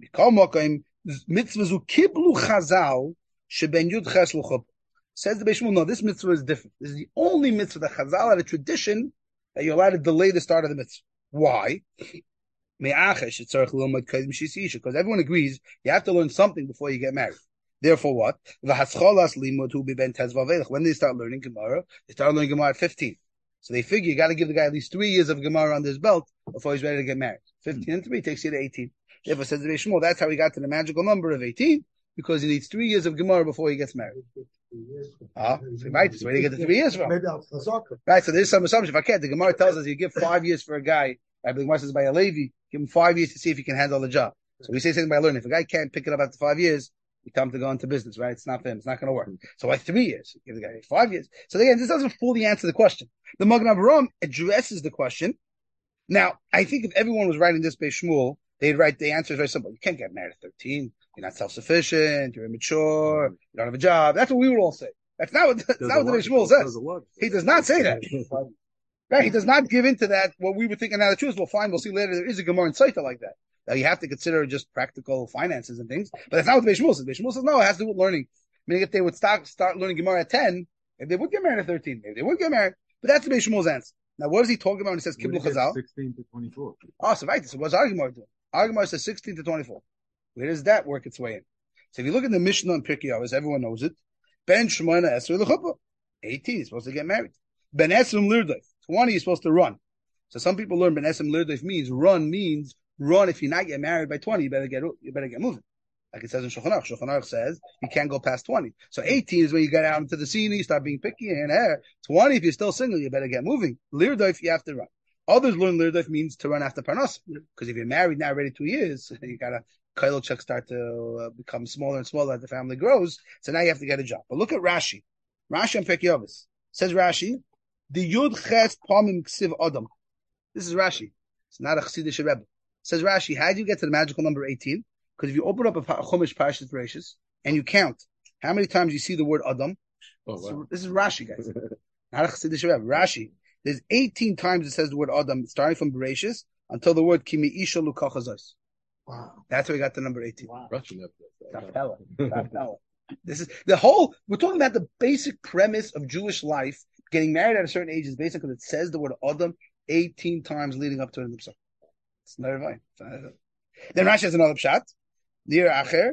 Mitzvahs u kiblu chazal sheben yud ches l'chup. Says the Beis Shmuel, no, this mitzvah is different. This is the only mitzvah that Chazal had a tradition that you're allowed to delay the start of the mitzvah. Why? Because everyone agrees you have to learn something before you get married. Therefore, what? When they start learning Gemara, they start learning Gemara at 15. So they figure you got to give the guy at least 3 years of Gemara under his belt before he's ready to get married. 15 and 3 takes you to 18. Therefore, says the Beis Shmuel, that's how he got to the magical number of 18, because he needs 3 years of Gemara before he gets married. Right, that's where you get the 3 years from. Right, so there's some assumption. If I can't, the Gemara tells us you give 5 years for a guy. Right, the Gemara says by a Levi, give him 5 years to see if he can handle the job. So we say something by learning. If a guy can't pick it up after 5 years, you tell him to go into business, right? It's not for him. It's not going to work. So why 3 years? Give the guy 5 years. So again, this doesn't fully answer the question. The Magen Avraham addresses the question. Now, I think if everyone was writing this Beis Shmuel, they'd write the answer is very simple. You can't get married at 13. You're not self-sufficient. You're immature. You don't have a job. That's what we would all say. That's not what the Beis Shmuel says. He does not say that. Right? He does not give into that. What we would think, and now the truth, we'll find, we'll see later, there is a Gemara in Saita like that. Now you have to consider just practical finances and things, but that's not what the Beis Shmuel says. Beis Shmuel says no, it has to do with learning. Meaning, if they would start learning Gemara at 10, if they would get married at 13, maybe they would get married. But that's the Beis Shmuel's answer. Now, what is he talking about when he says Kiblu Chazal? 16 to 24. Oh, so right. So what's Argemar doing? Argemar says 16 to 24. Where does that work its way in? So if you look at the Mishnah and Pirkei Avos, everyone knows it. Ben Shemona Esrei L'Chuppah. 18 is supposed to get married. Ben Esrim Lirdoif. 20 is supposed to run. So some people learn Ben Esrim Lirdoif means run if you're not yet married by 20, you better get moving. Like it says in Shulchan Aruch. Shulchan Aruch says you can't go past 20. So 18 is when you get out into the scene, you start being picky and here. 20, if you're still single, you better get moving. Lirdoif, you have to run. Others learn Lirdoif means to run after Parnasa. Because if you're married now already 2 years, you got to kailot checks start to become smaller and smaller as the family grows. So now you have to get a job. But look at Rashi. Rashi on Pirkei Avos. Says Rashi, the Yud Ches Pamim Ksiv Adam. This is Rashi. It's not a Chassidish Rebbe. Says Rashi, how do you get to the magical number 18? Because if you open up a Chumash Parshas Bereishis and you count how many times you see the word Adam, this is Rashi, guys. Not a Chassidish Rebbe. Rashi. There's 18 times it says the word Adam, starting from Bereishis until the word Kimi Isha Lukachazos. Wow. That's where we got the number 18. Wow. Russian. This is the whole, we're talking about the basic premise of Jewish life. Getting married at a certain age is basically it says the word Adam 18 times leading up to it himself. It's not right. Then Rashi has another pshat. Near Acher.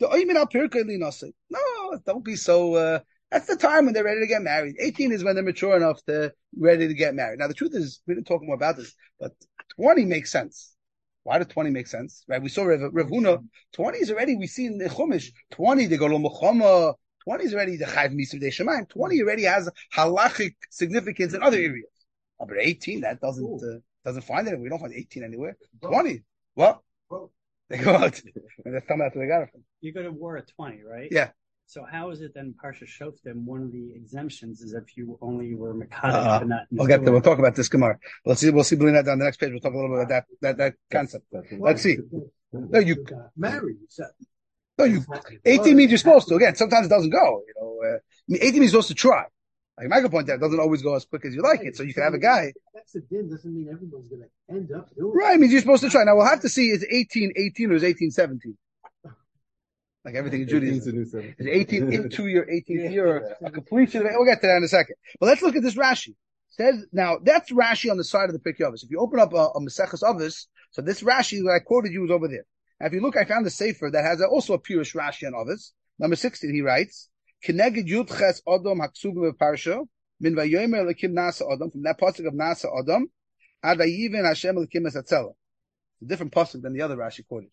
No, don't be so, that's the time when they're ready to get married. 18 is when they're mature enough to ready to get married. Now the truth is, we didn't talk more about this, but 20 makes sense. Why does 20 make sense? Right? We saw Rav Huna. 20 is already, we see in the Chumash. 20, they go to Muhammad. 20 is already the Chayv Misav De Shemaim. 20 already has halachic significance in other areas. Oh, but 18, that doesn't find it. We don't find 18 anywhere. 20. What? They go out. And that's coming out where they got it from. You go to war at 20, right? Yeah. So how is it then Parsha Shoftim? One of the exemptions is if you only were Mekadesh and not. We'll talk about this Gemara. We'll see bring that down the next page. We'll talk a little bit about that concept. Let's see. No, you married. No, 18 means you're supposed to. Again, sometimes it doesn't go. 18 means you're supposed to try. Like Michael pointed out, it doesn't always go as quick as you like it. So you can have a guy. That's the din. Doesn't mean everyone's going to end up doing it. Right. It means you're supposed to try. Now we'll have to see is 18 or is 18-17. Like everything in Judaism. Is 18 into your 18th year a completion? We'll get to that in a second. But let's look at this Rashi. Says now that's Rashi on the side of the Pirkei Avos. If you open up a Maseches Avos, so this Rashi that I quoted you was over there. Now if you look, I found a sefer that has also a Pirush Rashi on Avos. Number 16, he writes, "Keneged Yud Ches Adam Haksubim Parsha Min Vayomer Lekim Nasa Adam." From that pasuk of Nasa Adam, Ad Vayiven Hashem Lekim Esatzela. A different pasuk than the other Rashi quoted.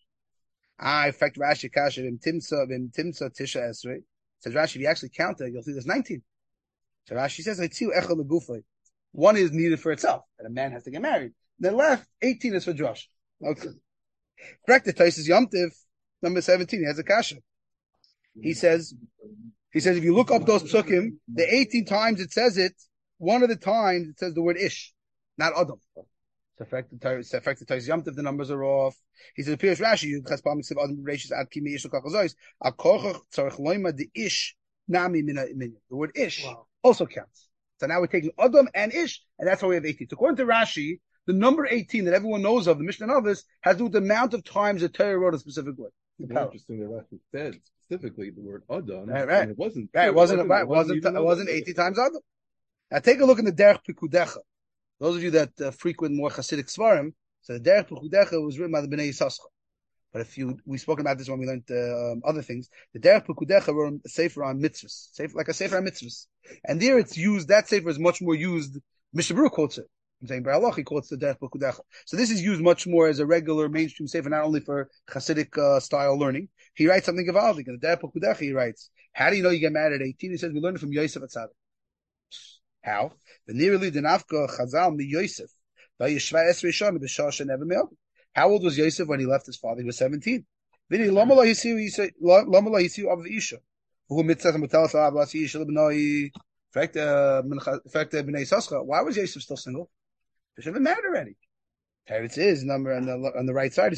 In fact, Rashi Kasha Vim Timsa Tisha Esrei. Says Rashi, if you actually count it, you'll see there's 19. So Rashi says, Echel Legufay. One is needed for itself, and a man has to get married. The left 18 is for Josh. Okay. Correct. The Taisus Yomtiv, number 17, he has a kasha. He says, if you look up those psukim, the 18 times it says it, one of the times it says the word ish, not adam. It's affected Taisus Yomtiv, the numbers are off. He says, Pirush Rashi, Ches Pamim Ksiv Adam Bereishis Ad Kimi Ish L'Kachazois, Al Kochach Tzarech Loima the ish nami mina. The word ish also counts. So now we're taking Adam and Ish, and that's why we have 18. So according to Rashi, the number 18 that everyone knows of, the Mishnah Novis, has to do with the amount of times the Torah wrote a specific word. It's interesting that Rashi said specifically the word Adam. Right. It wasn't. Right. It wasn't 80 times Adam. Now take a look in the Derech Pekudecha. Those of you that frequent more Hasidic Svarim, so the Derech Pekudecha was written by the Bnei Yisachar. But we spoke about this when we learned other things. The Derech Pekudecha wrote a sefer on mitzvahs, like a sefer on mitzvahs, and there it's used. That sefer is much more used. Mishnah Berurah quotes it. I'm saying Baralach, he quotes the Derech Pekudecha. So this is used much more as a regular mainstream sefer, not only for Hasidic style learning. He writes something Gavaldik. In the Derech Pekudecha, he writes, "How do you know you get married at 18?" He says, "We learned it from Yosef Atzadik." How? The nearly denafka Chazal mi Yosef. How old was Yosef when he left his father? He was 17. Why was Yosef still single? They should have been married already. Teretz is number on the right side.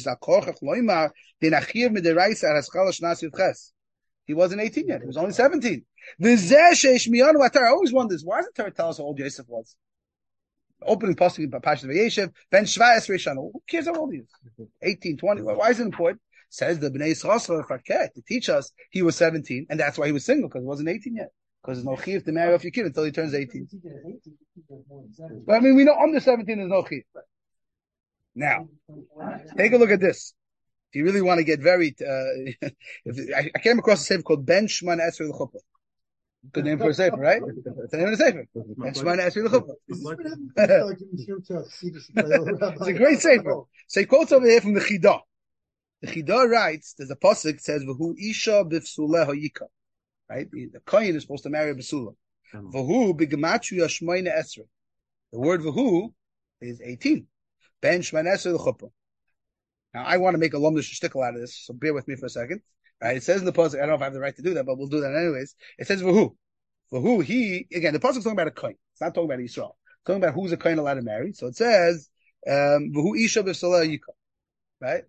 He wasn't 18 yet. He was only 17. I always wonder this. Why doesn't Torah tell us how old Yosef was? Opening pasuk in Parashat Vayeshev, Ben Shva Esrei Shana. Who cares how old he is? 18, 20. Why is it important? Says the Bnei Yisrael Farket to teach us he was 17, and that's why he was single, because he wasn't 18 yet. Because there's no chiyuv to marry off your kid until he turns 18. But I mean, we know under 17 there's no chiyuv. Now, take a look at this. If you really want to get very, I came across a sefer called Ben Shman Esrei L'Chuppah. Good name for a sefer, right? It's the name of the sefer. Ben Shman Esrei L'Chuppah. It's a great sefer. So he quotes over here from the Chidah. The Chidah writes, there's a pasuk that says, "V'hu isha b'fsuleh hayika." Right? The kohen is supposed to marry a basula. V'hu b'gematria shmoyne esrei. The word v'hu is 18. Ben Shman Esrei L'Chuppah. Now, I want to make a lumdish shtickle out of this, so bear with me for a second. Right? It says in the pasuk, I don't know if I have the right to do that, but we'll do that anyways. It says v'hu. V'hu, he, again, the pasuk is talking about a kohen. It's not talking about Yisrael. It's talking about who's a kohen allowed to marry. So it says, v'hu isha b'fsuleh hayika. Right?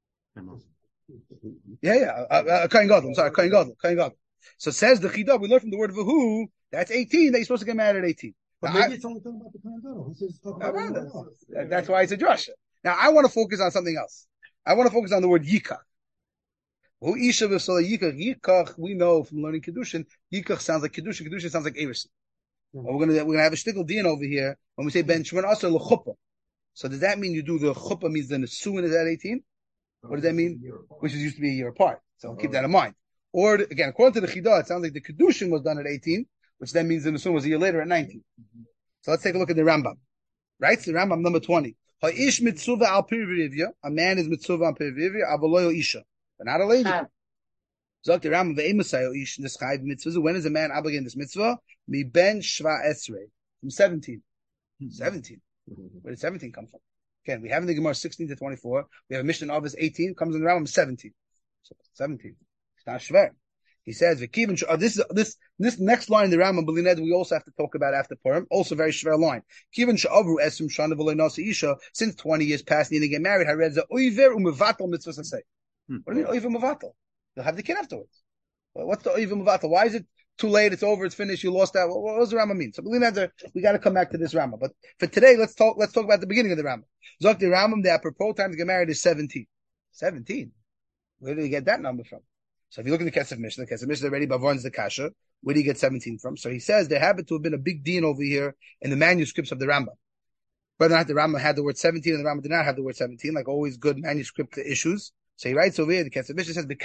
A kohen gadol. I'm sorry, kohen gadol. So it says the chidah. We learn from the word v'hu. That's 18. That you're supposed to get married at 18. But maybe it's only talking about the kohen gadol. He says that's why it's a drasha. Now I want to focus on something else. I want to focus on the word yikach. V'hu isha b'fsuleh yikach. Yikach, we know from learning kedushin. Yikach sounds like kedushin. Kedushin sounds like erusin. We're gonna have a shtickle din over here when we say ben shman asher l'chuppah. So does that mean you do the chuppah means the nesuin is at 18? What does that mean? Which is used to be a year apart. So keep that in mind. Or again, according to the Chidah, it sounds like the Kedushin was done at 18, which then means the Nesuin was a year later at 19. So let's take a look at the Rambam. Right? So the Rambam number 20. Ha'ish mitzuva al pirivivya. A man is mitzuva al pirivivya, avaloyo isha. But not a lady. Zok the Rambam ve'emusayo ish neschayv mitzvah. When is a man obligated in this mitzvah? Mi ben shva esrei. From 17. 17. Where did 17 come from? Again, we have in the Gemara 16 to 24. We have a Mishnah of 18, comes in the Rambam 17. So 17. It's not shver. He says, this next line in the Rambam, Belined, we also have to talk about after Purim. Also very shver line. Kivin sha'avru esrim shana v'lo nasi isha. Since 20 years passed, and you didn't get married, I read the oiver u'mevatel mitzvah say. What do you mean oiver mevatel? You'll have the kid afterwards. What's the oiver mevatel? Why is it too late? It's over. It's finished. You lost that. What does the Rambam mean? So Belined, we got to come back to this Rambam. But for today, let's talk about the beginning of the Rambam. Zok the Rambam, the apropos time to get married is 17. 17? Where did he get that number from? So if you look at the Kesef Mishnah already Bavarn's the Kasha. Where do you get 17 from? So he says there happened to have been a big din over here in the manuscripts of the Rambam. Whether or not the Rambam had the word 17 and the Rambam did not have the word 17, like always good manuscript issues. So he writes over here, the Kesef Mishnah says,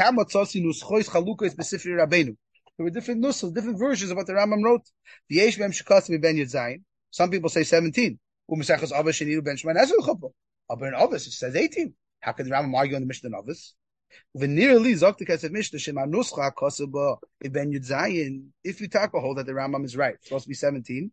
there were different nusas, different versions of what the Rambam wrote. The Yesh Bem Shekasim Ben Yudzayin. Some people say 17. Ben Shman Aber in Ovis, it says 18. How can the Rambam argue on the Mishnah Ovis? If you talk a hold that the Rambam is right, it's supposed to be 17.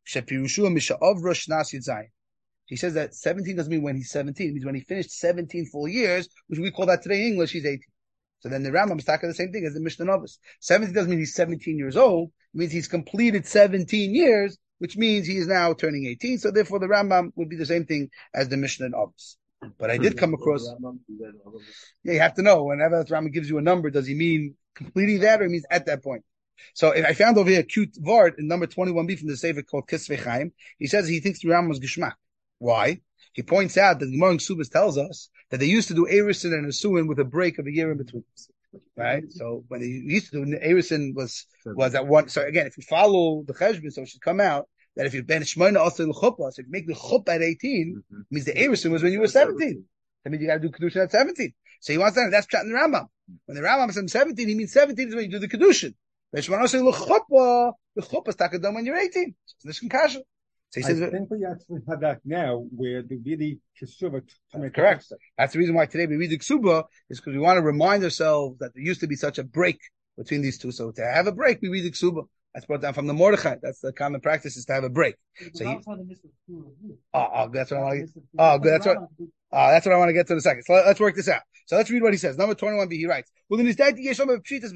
He says that 17 doesn't mean when he's 17. It means when he finished 17 full years, which we call that today in English, he's 18. So then the Rambam is talking the same thing as the Mishnah Novis. 17 doesn't mean he's 17 years old. It means he's completed 17 years, which means he is now turning 18. So therefore the Rambam would be the same thing as the Mishnah Novis. But I did come across... Yeah, you have to know. Whenever the Rambam gives you a number, does he mean completing that or he means at that point? So if I found over here a cute vart in number 21b from the Sefer called Kisvei Chaim. He says he thinks the Rambam was Geshmak. Why? He points out that the Gemara in Ksubas tells us that they used to do Erusin and Asuin with a break of a year in between. Right? So when they used to do Erusin was at one. So again, if you follow the Cheshbon, so it should come out that if you ben Shmoyna also l'chuppah, so if you make the chuppah at 18, means the Erusin was when you were 17. That means you got to do Kedushin at 17. So he wants that. That's chat in the Rambam. When the Rambam says 17, he means 17 is when you do the Kedushin. Ben Shmoyna also l'chuppah, the chuppah is takadam when you're 18. So this is kasha. So he says, I think we actually have that now, where the really Ksuba to make correct. That's the reason why today we read the Ksuba, is because we want to remind ourselves that there used to be such a break between these two. So to have a break, we read the Ksuba. That's brought down from the Mordechai. That's the common practice, is to have a break. So that's what I want to get. That's what I want to get to in a second. So let's work this out. So let's read what he says. Number 21b, he writes, well, in his day, we know the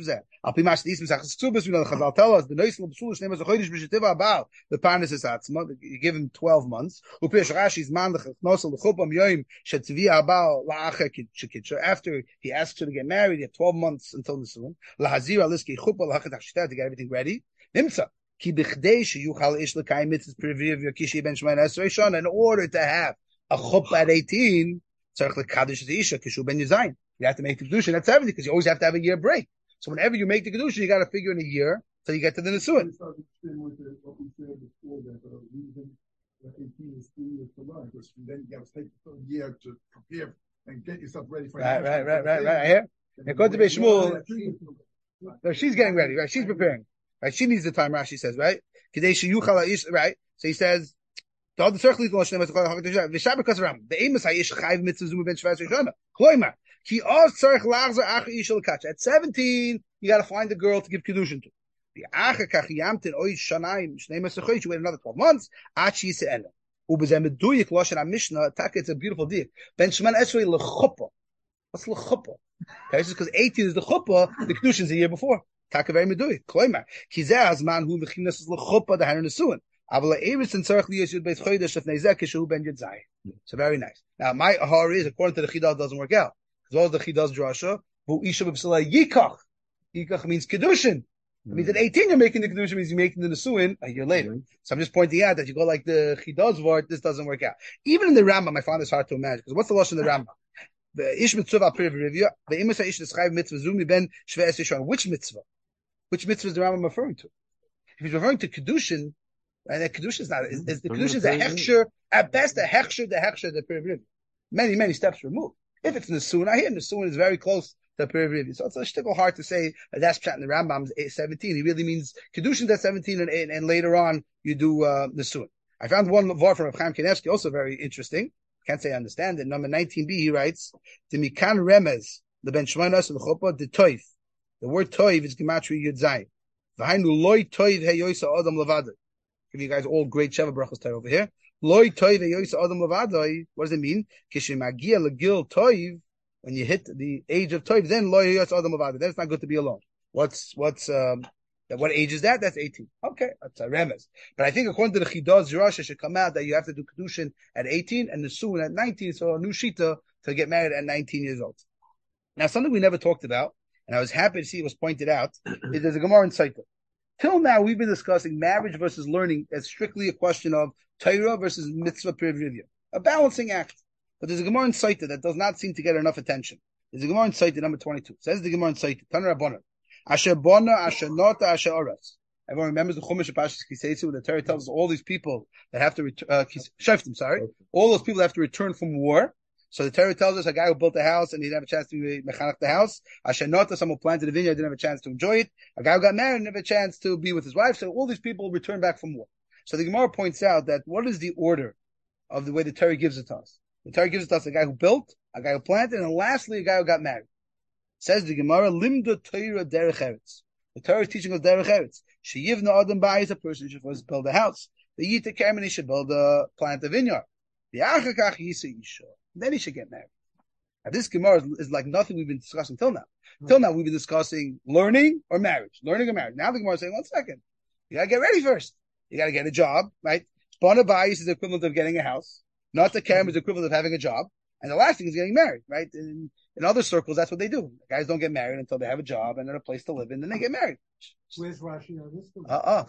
the parnas is atzma. You give him 12 months. After he asks her to get married, you have 12 months until the soon. To get everything ready. Nimsa. Ki b'chdei sheyuchal ish l'kayim mitzvahs previev yakishi ben shemayin esrei shana. In order to have a chuppah at 18, tzarich l'kadosh the isha kishu ben yazayin. You have to make the kedushin at 70 because you always have to have a year break. So whenever you make the kedushin, you got to figure in a year till you get to the nisuin. What we said before that reason 18 is 3 years to learn, because then you got to take a year to prepare and get yourself ready for Right. I hear. According to Shmuel, no, she's getting ready, right? She's preparing, right? She needs the time. Rashi says, right? Right? So he says, the other circle is the aim is hayish chayv mitzvah zumu ben shvas rishona. Kloimer ki oz tzarich lachzer acher ishel kacha. At 17, you got to find a girl to give kedushin to. The acher kach yamtin oy shanayim shnei masachoy. You wait another 12 months. Achi yisrael. Ubezem meduyik loshen Mishnah. Taka, it's a beautiful deal. Ben shman esrei lechuppah. What's lechuppah? Okay, this is because 18 is the chuppah. The kedushin is the year before. Taka very meduyik. Kloimer ki zeh hazman hu lechinas is lechuppah the haner nesuin. So very nice. Now my ahar is according to the Chida it doesn't work out. As well as the Chida's drasha, yikach means kedushin. It means at 18 you're making the kedushin, means you're making the nesuin a year later. So I'm just pointing out that you go like the Chida's word, this doesn't work out. Even in the Rambam, I find this hard to imagine because what's the lashon in the Rambam? The ish mitzvah review. The imus ish describe mitzvah zumi ben shve'es yishon. Which mitzvah? Which mitzvah is the Rambam referring to? If he's referring to kedushin. And the kedusha is not. The kedusha is a hechsher at best. A hechsher, the period. Many steps removed. If it's nesuin, I hear nesuin is very close to the period. So it's a shtickle hard to say that's chat in the Rambam 17. He really means kedushin at 17, and later on you do nesuin. I found one vart from Rav Chaim Kanevsky also very interesting. Can't say I understand it. Number 19b, he writes the mikan remez the ben shmanas and the chuppah the toiv. The word toiv is gematria yud zayin. V'hainu loy toiv heyoisa adam levada. Give you guys all great Sheva brachos over here. Loi toiv yoysa adam levadai. What does it mean? Kishimagia legil toiv. When you hit the age of toiv, then loi yoysa adam levadai. Then it's not good to be alone. What age is that? That's 18. Okay, that's a remez. But I think according to the Chidas Drasha, should come out that you have to do kedushin at 18 and the suin at 19. So a new shita to get married at 19 years old. Now something we never talked about, and I was happy to see it was pointed out, is there's a Gemara in Saita. Till now, we've been discussing marriage versus learning as strictly a question of Torah versus mitzvah preview, a balancing act. But there's a Gemara in Saita that does not seem to get enough attention. There's a Gemara in Saita, number 22. Says the Gemara in Saita, Taner Rabbanan, Asher Bona, Asher Nota, Asher Oras. Everyone remembers the Chumash Pashas Kiseitzu, where the Torah tells us all these people that have to return, all those people have to return from war. So the Torah tells us a guy who built a house and he didn't have a chance to mechanech the house. Asher Nota, someone who planted a vineyard, didn't have a chance to enjoy it. A guy who got married didn't have a chance to be with his wife. So all these people return back from war. So the Gemara points out that what is the order of the way the Torah gives it to us? The Torah gives it to us a guy who built, a guy who planted, and lastly a guy who got married. Says the Gemara, Limda Torah derech eretz. The Torah is teaching us derech eretz. Sheyivna adam ba'is, a person should first build a house. The Yita Kermani should plant a vineyard. The Achakach Yisa Isha. Then he should get married. Now this Gemara is like nothing we've been discussing till now. Till now we've been discussing learning or marriage. Learning or marriage. Now the Gemara is saying, 1 second. You gotta get ready first. You gotta get a job, right? Bona Ba'is is the equivalent of getting a house. Not the Kerem is the equivalent of having a job. And the last thing is getting married, right? In other circles, that's what they do. Guys don't get married until they have a job and a place to live in, then they get married. Where's Rashi on this?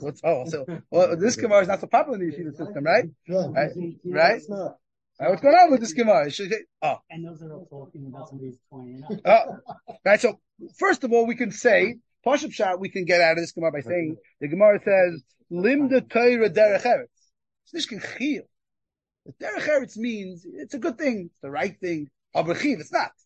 This Gemara is not so popular in the yeshiva system, right? Right? What's going on with this Gemara? And those are all talking about somebody's pointing out. Right. So first of all, we can say Pashup Shot. We can get out of this Gemara by saying the Gemara says Limda Torah derech eretz. This can chiyuv. Derech eretz means it's a good thing, it's the right thing. Aber chiyuv, it's not.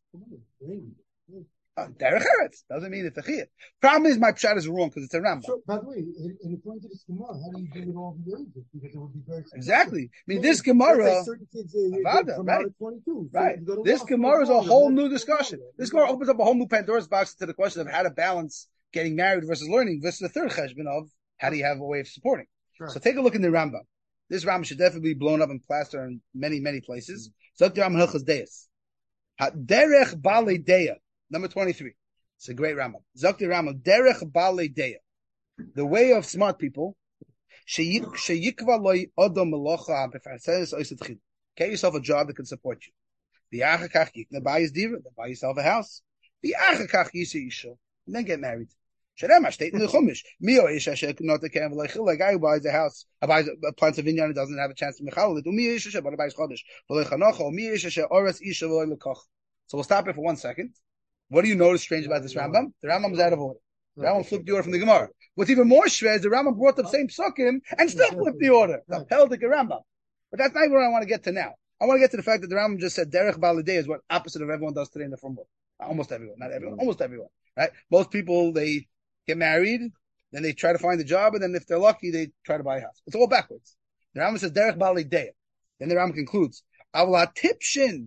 Derech eretz doesn't mean it's a chiyuv. Problem is my pshat is wrong because it's a Rambam. So, by the way, in according to this Gemara, how do you do it all the ages? Because it would be very exactly. I mean, this Gemara, certain kids right? 22. Right. So this Gemara is a whole new discussion. This Gemara opens up a whole new Pandora's box to the question of how to balance getting married versus learning versus the third cheshbon of how do you have a way of supporting. Sure. So take a look in the Rambam. This Rambam should definitely be blown up and plastered in many places. Zok the Rambam Hilchos Deis. Derech Balei Deya, number 23. It's a great Rambam. Zok the Rambam, Derech Balei Deya. The way of smart people. Sheyikva loy odom melocha b'farsenes oiset. Get yourself a job that can support you. V'achakach yikna bayis dira. Then buy yourself a house. V'achakach yisa isha. And then get married. Sherema state in the Chumash. Mio isha shekunot ken v'leichil. A guy who buys a house, plants a vineyard, and doesn't have a chance to mechal it. Mio isha she but buys chodesh v'leichanocho. Mio isha she oras isha v'leilekach. So we'll stop here for 1 second. What do you notice strange about this Rambam? The Rambam's out of order. The Rambam flipped the order from the Gemara. What's even more strange is the Rambam brought the same psukim and still flipped the order. The Peldik Rambam. But that's not what I want to get to now. I want to get to the fact that the Rambam just said Derech Balidei is what opposite of everyone does today in the front book. Almost everyone, not everyone, almost everyone. Right? Most people, they get married, then they try to find a job, and then if they're lucky, they try to buy a house. It's all backwards. The Rambam says Derech Balidei. Then the Rambam concludes, Avla Tipshin.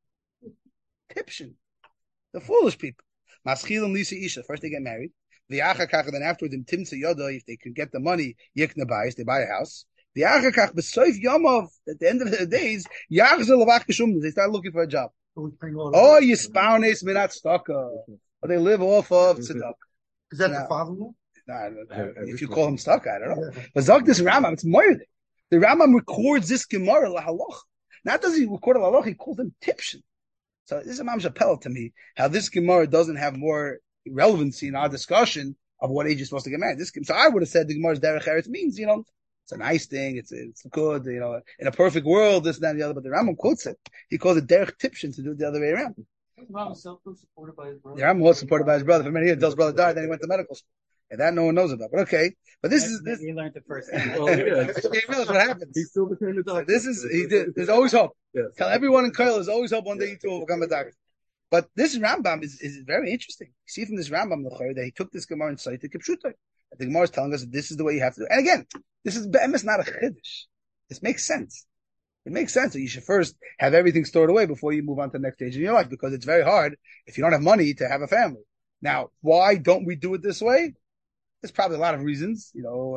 The foolish people. Maschilim Lisa Isha. First they get married. The Achakach, then afterwards, in Timtza Yoda, if they can get the money, Yikna buys, they buy a house. The Achakach, Besoif Yomov, at the end of the days, Yachzel Avach Kishum, they start looking for a job. Oh, you spawnes minat staka. They live off of tzedakah. Is that the father-in-law? No. If you call him stuck, I don't know. But Zog this Rambam, it's Moirdik. The Rambam records this Gemara lahaloch. Not does he record a lahaloch, he calls them tipshin. So this is a mam's appel to me, how this Gemara doesn't have more relevancy in our discussion of what age you're supposed to get married. So I would have said the Gemara's derech eretz means, it's a nice thing, it's good, in a perfect world, this, that, and the other. But the Rambam quotes it. He calls it derech tipshin to do it the other way around. The Rambam was supported by his brother. The Rambam was supported by his brother for many years until his brother died. Then he went to medical school, and that no one knows about. But okay, but this. He learned it first. He realized what happens. He still became a doctor. He did. There's always hope. Yes. Tell everyone in Koil there's always hope one day you too will become a doctor. But this Rambam is very interesting. You see from this Rambam that he took this Gemara and cited Kipshutai. The Gemara is telling us that this is the way you have to do it. And again, this is be'emes, not a chiddush. This makes sense. It makes sense that you should first have everything stored away before you move on to the next stage in your life, because it's very hard if you don't have money to have a family. Now, why don't we do it this way? There's probably a lot of reasons,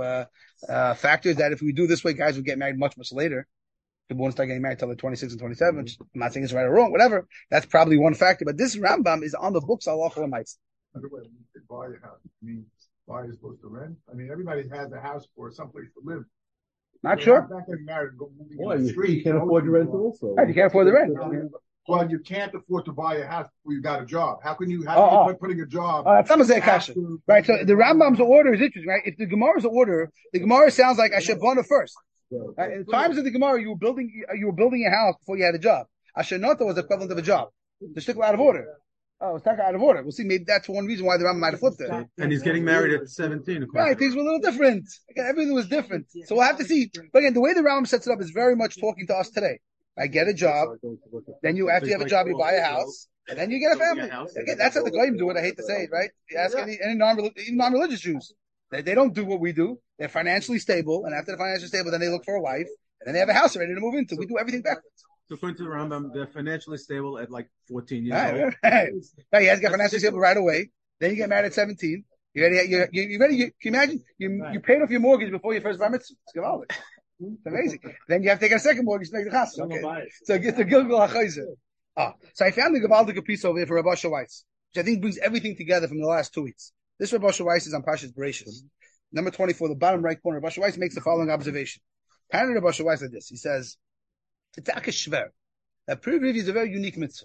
factors that if we do this way, guys will get married much, much later. People won't start getting married until they're 26 and 27, which I'm not saying it's right or wrong, whatever. That's probably one factor. But this Rambam is on the books, Allah Mites. By the way, when you buy a house, buy is supposed to rent. Everybody has a house for someplace to live. Not sure. Not getting married and go moving Why? in the street. You can't afford your rent also. Right, you can't afford the rent. Well, you can't afford to buy a house before you got a job. How can you putting a job? That's not a kasha. Right, so the Rambam's order is interesting, right? If the Gemara's order, the Gemara sounds like Ashabana first. Right? In times of the Gemara, you were building a house before you had a job. Ashanota was equivalent of a job. The shtickle out of order. Oh, it's out of order. We'll see. Maybe that's one reason why the Rambam might have flipped it. And he's getting married at 17. Right, things were a little different. Again, everything was different. So we'll have to see. But again, the way the Rambam sets it up is very much talking to us today. I get a job, then after you have a job, you buy a house, and then you get a family. Again, that's how the Goyim do it. I hate to say it, right? You ask any non-religious Jews. They don't do what we do. They're financially stable, and after they're financially stable, then they look for a wife, and then they have a house ready to move into. We do everything backwards. So according to the Rambam, they're financially stable at like 14 years old. Right. You guys get financially stable right away. Then you get married at 17. You ready? Can you imagine? You paid off your mortgage before your first bar mitzvah. It's gewaldig. It's amazing. Then you have to take a second mortgage to make the chas. Okay. So it's a Gilgal HaChayzer. So I found the gewaldige piece over here for Rabbi Weiss, which I think brings everything together from the last 2 weeks. This Rabbi Weiss is on Pashas Bereshis. Number 24, the bottom right corner. Rabbi Weiss makes the following observation. Apparently Rabbi Weiss like this. He says, it's a shver. That Pri Rivi is a very unique mitzvah.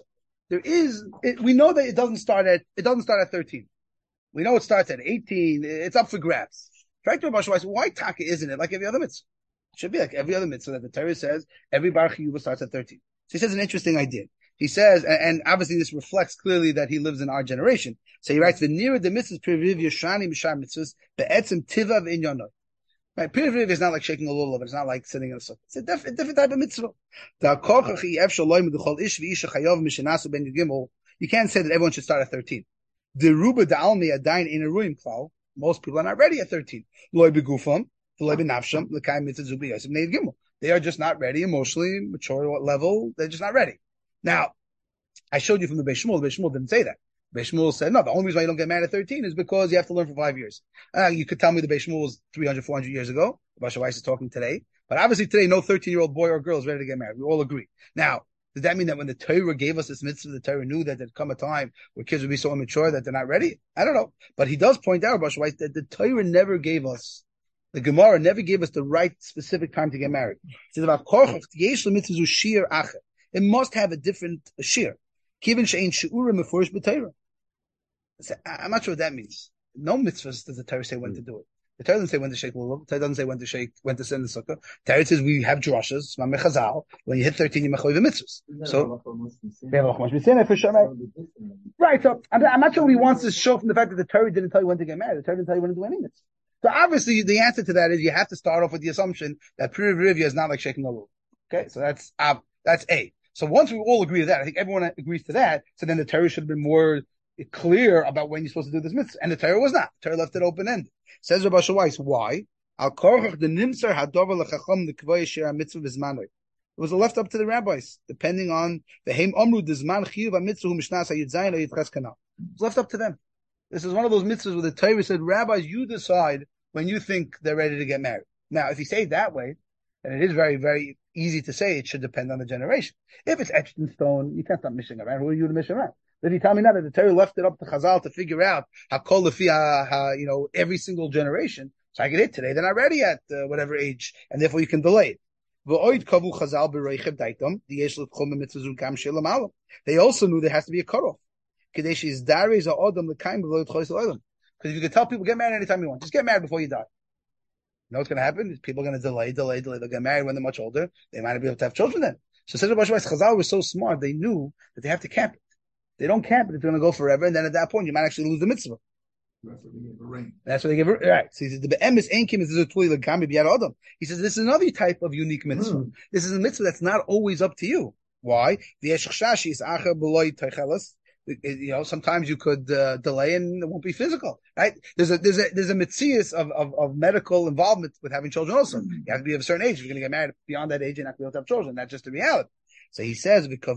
We know that it doesn't start at 13. We know it starts at 18. It's up for grabs. Try to Rabbi Weiss, why taka isn't it like every other mitzvah? It should be like every other mitzvah that the Torah says every bar chiyuva starts at 13. So he says an interesting idea. He says, and obviously this reflects clearly that he lives in our generation. So he writes, the nearer the mitzvahs Pri Rivi Yoshani Mishar mitzvahs be'etzem tiva v'inyanot. Right, Pri Rivi is not like shaking a little of it. It's not like sitting in a sukkah. It's a different type of mitzvah. You can't say that everyone should start at 13. The ruba da'almi adayin in a ruim klal. Most people are not ready at 13. Loy begufam. They are just not ready emotionally, mature level. They're just not ready. Now, I showed you from the Beis Shmuel. The Beis Shmuel didn't say that. Beis Shmuel said, no, the only reason why you don't get married at 13 is because you have to learn for 5 years. You could tell me the Beis Shmuel was 300, 400 years ago. Basha Weiss is talking today. But obviously today, no 13-year-old boy or girl is ready to get married. We all agree. Now, does that mean that when the Torah gave us this mitzvah, the Torah knew that there'd come a time where kids would be so immature that they're not ready? I don't know. But he does point out, Basha Weiss, that the Torah never gave us, the Gemara never gave us the right specific time to get married. It says about korchoch, it must have a different shir. I'm not sure what that means. no mitzvahs does the Torah say when to do it. The Torah doesn't say when to shake lulav. The Torah doesn't say when to send the sukkah. The Torah says we have drushes. When you hit 13, you mechayiv the mitzvahs. So they have a chumash mitzvah for sure, right? Right. So I'm not sure what he wants to show from the fact that the Torah didn't tell you when to get married. The Torah didn't tell you when to do any mitzvah. So obviously the answer to that is you have to start off with the assumption that Piriv Rivya is not like shaking the lulav. Okay, so that's A. So once we all agree to that, I think everyone agrees to that. So then the Torah should have been more clear about when you're supposed to do this mitzvah, and the Torah was not. The Torah left it open ended. Says Rabbi Shawais, why? Al korach the nimser hadover lechacham the kvoy shir mitzvah bizmanoi. It was left up to the rabbis, depending on the heim omru dizman chiyuv mitzvah mishnas hayidzayin or yitches kanal. It was left up to them. This is one of those mitzvahs where the Torah said, rabbis, you decide when you think they're ready to get married. Now, if you say it that way, and it is very, very easy to say it should depend on the generation. If it's etched in stone, you can't stop mishing around. Who are you to mish around? Then you tell me now that the Torah left it up to Chazal to figure out how kol lefi, every single generation. So I get it today. They're not ready at whatever age, and therefore you can delay it. They also knew there has to be a cutoff. Because if you can tell people get married anytime you want, just get married before you die. You know what's going to happen? People are going to delay. They'll get married when they're much older. They might not be able to have children then. So Chazal was so smart, they knew that they have to camp it. They don't camp it, it's going to go forever, and then at that point you might actually lose the mitzvah. That's what they give. Right. So he says the be'emes einkim is a tuli legami b'yad adam. He says this is another type of unique mitzvah. This is a mitzvah that's not always up to you. Why? Sometimes you could delay and it won't be physical, right? There's a mitzias of medical involvement with having children also. You have to be of a certain age. If you're going to get married beyond that age, you're not going to be able to have children. That's just the reality. So he says, that's a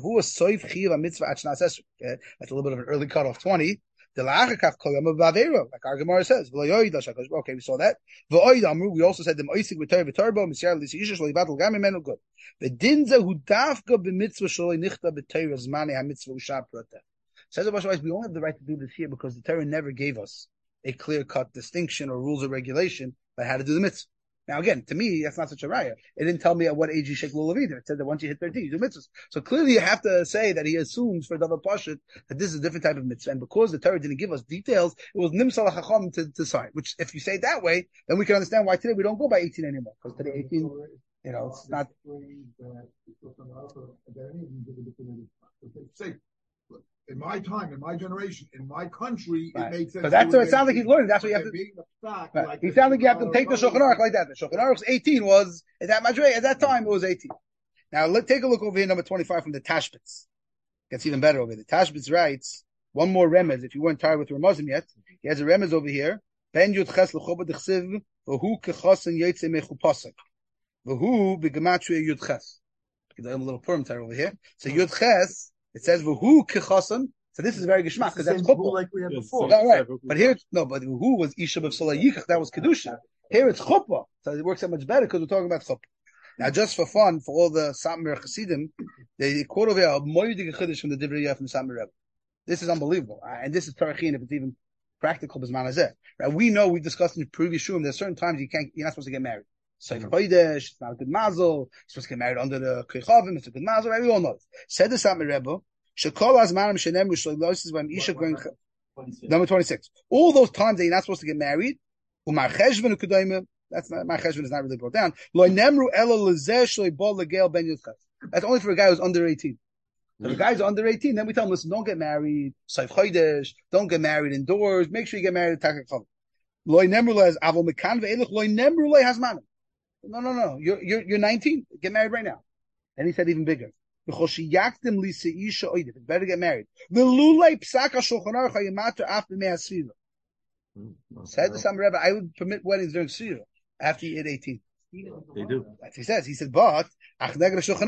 little bit of an early cutoff, 20. Like our Gemara says. Okay, we saw that. We also said, says we only have the right to do this here because the Torah never gave us a clear-cut distinction or rules or regulation by how to do the mitzvah. Now, again, to me, that's not such a raya. It didn't tell me at what age you shake lulav either. It said that once you hit 13, you do mitzvahs. So clearly you have to say that he assumes for Davar Pashut that this is a different type of mitzvah. And because the Torah didn't give us details, it was nimsal hacham to decide. Which, if you say it that way, then we can understand why today we don't go by 18 anymore. Because today 18, it's not... In my time, in my generation, in my country, right. It made sense. But that's what it sounds like he's learning. That's what you have to. Fact, right. like he sounds like you have to take the Shulchan Aruch like that. The Shulchan Aruch's 18 was at that time it was 18. Now let's take a look over here, number 25 from the Tashbitz. Gets even better over here. The Tashbitz writes one more remez. If you weren't tired with Ramazim yet, he has a remez over here. Ben Yud Ches L'Choba D'Chsiv V'Hu Kechosen Yotze Mechupasek V'Hu B'Gematria Yud Ches. Give them a little Purim time over here. So Yud Ches. It says v'hu kechasan. So this is very geshmak because that's chuppah, like we had before. Right. But here, no, but who was isha b'psala yichach? That was kedusha. Here it's chuppah, so it works out much better because we're talking about chuppah. Now, just for fun, for all the Satmar Chassidim, they quote over here a moedige chiddush from the Divrei Yah from the Satmar Rebbe. This is unbelievable, and this is tarachin if it's even practical. B'zman hazeh. Right? We know we discussed in the previous shurim. There's certain times you're not supposed to get married. Seif Chodesh, it's not a good mazel. You're supposed to get married under the Kechavim, it's a good mazel, right? We all know it. Said the Satmar Rebbe, Shekol Azmanim Shenem Shloilos V'Am Isha going. Number 26. All those times that you're not supposed to get married, Umar Cheshvan U'Kedayim, that's not, my Cheshvan is not really brought down. Lo Nemru Ela Lezeh Shloi Bol Legel Ben Yudchas. That's only for a guy who's under 18. So the guys are under 18, then we tell them, listen, don't get married, Seif Chodesh, don't get married indoors, make sure you get married at Takach Lo Nemru Lez Avol Mekan Ve'elech Lo Nemru Le Hazmanim. No. You're 19. Get married right now. And he said even bigger. It's better get married. Said the Sam Rebbe, I would permit weddings during Sira after you hit 18. They do. That's what he says. He said, but I can't.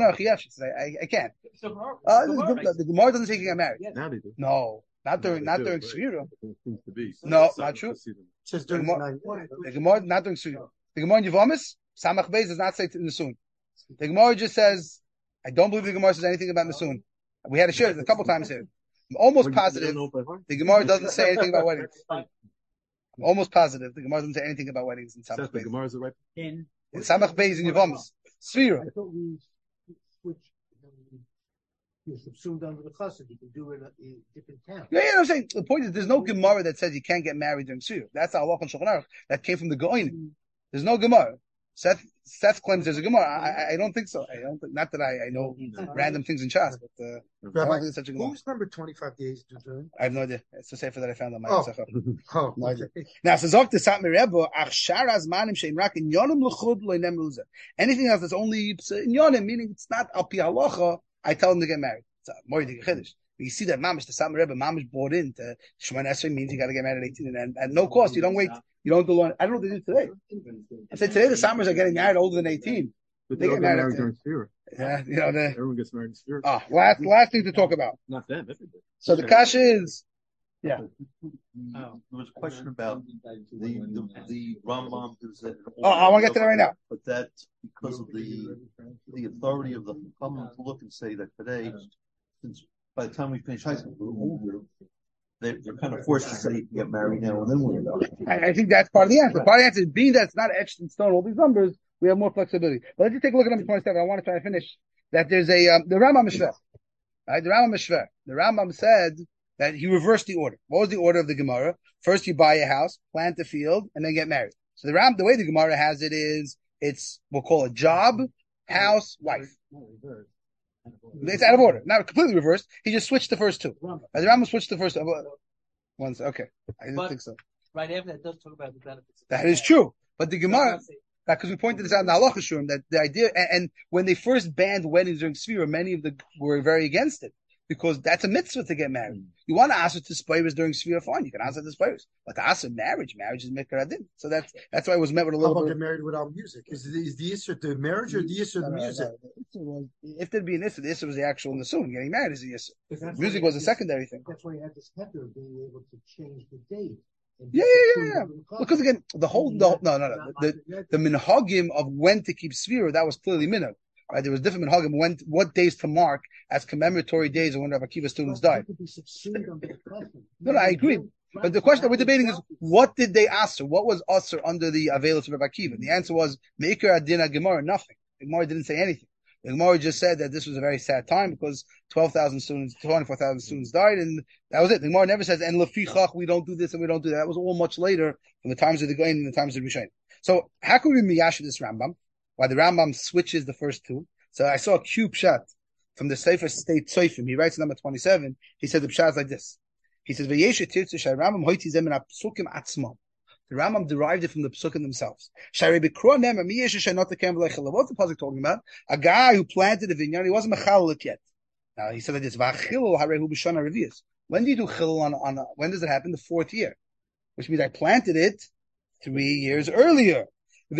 The Gemara doesn't say you can get married. Now they do. No, not during Right. Sira. It seems to be. No, not true. Says The during Gemara not during Sira. The Gemara in Yevamis, Samach Beis does not say in the Sun. The Gemara just says, I don't believe the Gemara says anything about Nisun. We had to share it a couple times here. I'm almost positive the Gemara doesn't say anything about weddings. I'm almost positive the Gemara doesn't say anything about weddings in Samach The Beis. Gemara is right. In In Samach Beis in Yevamis. Sphira. I thought we switched. you're subsumed under the chassid. You can do it in different towns. Yeah, I'm saying the point is there's no Gemara that says you can't get married during Sfira. That's the halach on Shulchan Aruch that came from the Goinim. There's no Gemara. Seth claims there's a Gemara. I don't think so. I don't think, not that I know random things in Shas, but I don't think it's such a Gemara. Who's number 25 days to do? I have no idea. It's the sefer that I found on my Oh, no idea. Now, so Zok the Satmar Rebbe, Ach Sharaz Manim Shein Rak in Yonim L'chud Lo Inem Luzer. Anything else that's only in Yonim, meaning it's not Al Pi Halacha, I tell them to get married. It's a Moedik Chiddush. You see that Mamish, the Satmar Rebbe, Mamish bought into Shemon Esrei means you got to get married at 18 and at no cost. You don't wait. You don't do long. I don't know what they do today. I said today the Satmars are getting married older than 18. But they get married during Sfira. Yeah, Everyone gets married in Sfira. Last thing to talk about. Not them, everybody. So the kasha is, yeah. There was a question about the Rambam. I want to get to that right now. But that's because of the authority of the Chachamim to look and say that today, since by the time we finish high school, we're older, they're kind of forced to say you can get married now and then we're done. I think that's part of the answer. Part of the answer is being that it's not etched in stone, all these numbers, we have more flexibility. But let's just take a look at number 27. I want to try to finish that there's the Rambam Mishver. Right? The Rambam Mishver. The Rambam said that he reversed the order. What was the order of the Gemara? First you buy a house, plant a field, and then get married. So the way the Gemara has it is, we'll call it job, house, wife. It's out of order. Not completely reversed. He just switched the first two. The Rambam switched the first ones. Okay. I didn't think so. Right after that does talk about the benefits. That is true. But the Gemara, because we pointed this out in the Halacha Shurim, that the idea, and when they first banned weddings during Sfira, many of the were very against it. Because that's a mitzvah to get married. You want to ask it to spayers during Sfira, fine, you can ask it to spayers. But to ask marriage is mikra adin. So that's why it was met with a little bit. How about get married without music? Is the issue the marriage or the issue the music? No. If there'd be an issue, the issue was the actual Nisuin. Getting married is the issue. Music was a secondary thing. That's why you had this heter being able to change the date. Yeah. Because again, the minhagim of when to keep Sfira, that was clearly minhag. Right? There was different minhagim what days to mark as commemoratory days of when Rav Akiva students died. No, I agree. But the question that we're debating is, what did they answer? What was usher under the availance of Rav Akiva? The answer was, Meikar Adina Gemara, nothing. The Gemara didn't say anything. The Gemara just said that this was a very sad time because 24,000 students died, and that was it. The Gemara never says, and lefichach, we don't do this and we don't do that. That was all much later from the times of the Goyim and the times of the Rishonim. So how could we miyasha this Rambam? Why the Rambam switches the first two? So I saw a cube shot from the Sefer State Tzofim. He writes number 27. He said the pshat is like this. He says, "V'yeshet tirtzu Rambam hoiti zem min ha'psukim atzmam." The Rambam derived it from the psukim themselves. What's the pasuk talking about? A guy who planted a vineyard, he wasn't mechalel it yet. Now he said like this: when do you do chilul on when does it happen? The fourth year, which means I planted it 3 years earlier. So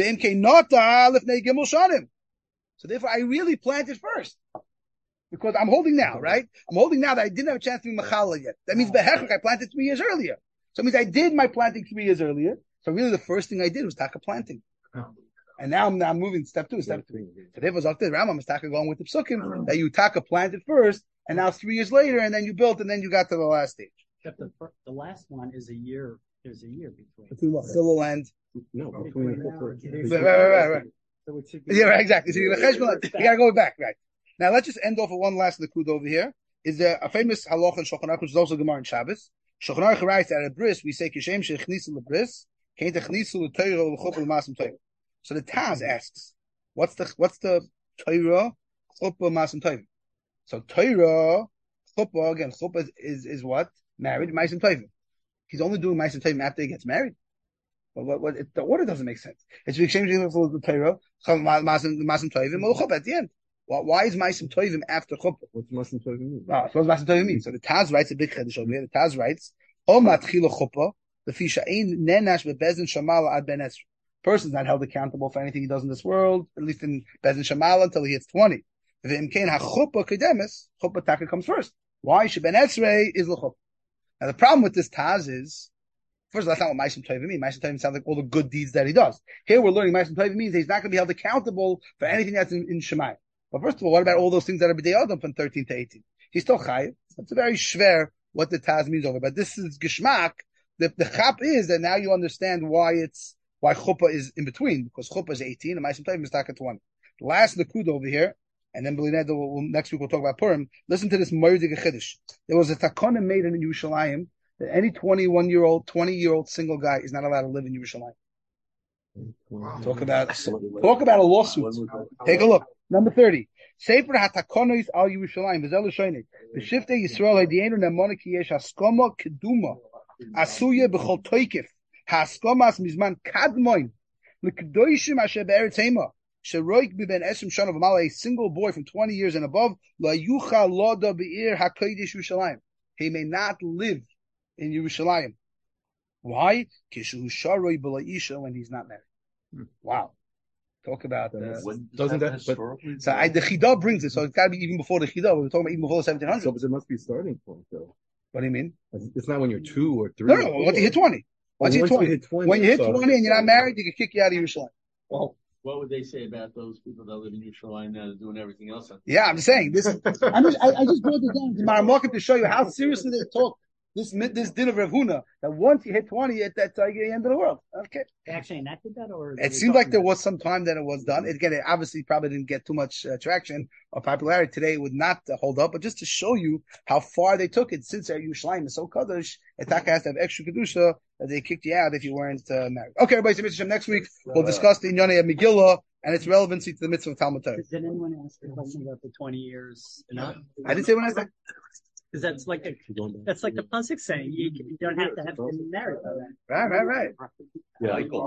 therefore, I really planted first. Because I'm holding now, right? I'm holding now that I didn't have a chance to be mechalel yet. That means behechach, I planted 3 years earlier. So it means I did my planting 3 years earlier. So really the first thing I did was taka planting. And now I'm moving step 2, step 3. So therefore, after the Rambam is taka going with the psukim, that you taka planted first, and now 3 years later, and then you built, and then you got to the last stage. Except the last one is a year. There's a year between. Between what? Chilul and... No, between Right. So it should be... Yeah, right, exactly. So you gotta go back, right. Now let's just end off with one last likud over here. Is there a famous halacha in Shulchan Aruch, which is also Gemara in Shabbos. Shulchan Aruch writes that at a bris, we say, Kishem shechnisu lebris, kain technisu l'toyra l'chuppah l'masam toyra. So the Taz asks, what's the Torah, chuppah, masam toyra? So Torah, chuppah, again, chuppah is what? Married, masam toyra. He's only doing masam toyra after he gets married. But the order doesn't make sense. It's exchanging the Torah, masam toyra, and chuppah at the end. Why is Ma'asim Tovim after Chuppah? What's Ma'asim Tovim mean? So what's Ma'asim Tovim mean? So the Taz writes a big chiddush over here. The Taz writes, O matchila Chuppah, lefi sha'ein nenash beBezin Shamala ad Ben Esra. Person's not held accountable for anything he does in this world, at least in Bezin Shamala, until he hits 20. V'imkein ha'chuppah kedemis, Chuppah taka comes first. Why? Sheben Esrei is l'chuppah. Now the problem with this Taz is, first of all, that's not what Ma'asim Tovim means. Ma'asim Tovim sounds like all the good deeds that he does. Here we're learning Ma'asim Tovim means he's not going to be held accountable for anything that's in Shemayim. But first of all, what about all those things that are b'dei Adam from 13 to 18? He's still chayiv. It's a very schwer what the Taz means over. But this is geshmak. The chap is that now you understand why chuppah is in between, because chuppah is 18 and Ma'asim Tovim is taka 20. The last nakud over here And then next week we'll talk about Purim. Listen to this Moedik Chiddush. There was a takana made in Yerushalayim that any 20-year-old single guy is not allowed to live in Yerushalayim. Talk about a lawsuit. Take a look. Number 30. Sefer HaTakonos al Yerushalayim. V'zel l'shoinei. V'shifte Yisrael hadienu nemona ki yesh haskoma keduma. Asuya b'chol toikif. Haskomas mizman kadmoin. L'kedoshim asher be'eretz hema. Sheroik biben esrim shana v'mala. A single boy from 20 years and above. La yucha loda be'ir hakodesh Yerushalayim. He may not live in Yerushalayim. Why? Kishu sharoi b'la'isha, when he's not married. Wow. Talk about doesn't that? So the Chidah brings it, so it's got to be even before the Chidah. We're talking about even before the 1700s. So it must be a starting point, though. What do you mean? It's not when you're 2 or 3. No, once you hit 20. Once you hit 20. When you hit 20 and you're not married, they can kick you out of Yerushalayim. Well, what would they say about those people that live in Yerushalayim now that are doing everything else? Yeah, I'm saying this. I just brought it down to my market to show you how seriously they talk. This din of Rav Huna, that once you hit 20, that's the end of the world. Okay. They actually enacted that, or it seemed like there was some time that it was done. Again, it obviously probably didn't get too much traction or popularity. Today it would not hold up, but just to show you how far they took it, since Yerushalayim is so kadosh, Etaka has to have extra kedusha that they kicked you out if you weren't married. Okay, everybody, so next week we'll discuss the Inyane of Megillah and its relevancy to the mitzvah of Talmud Torah. Did anyone ask a question about the 20 years? I didn't say when I said. Because that's like the pasuk saying you don't have to have been married by that. Right. Yeah.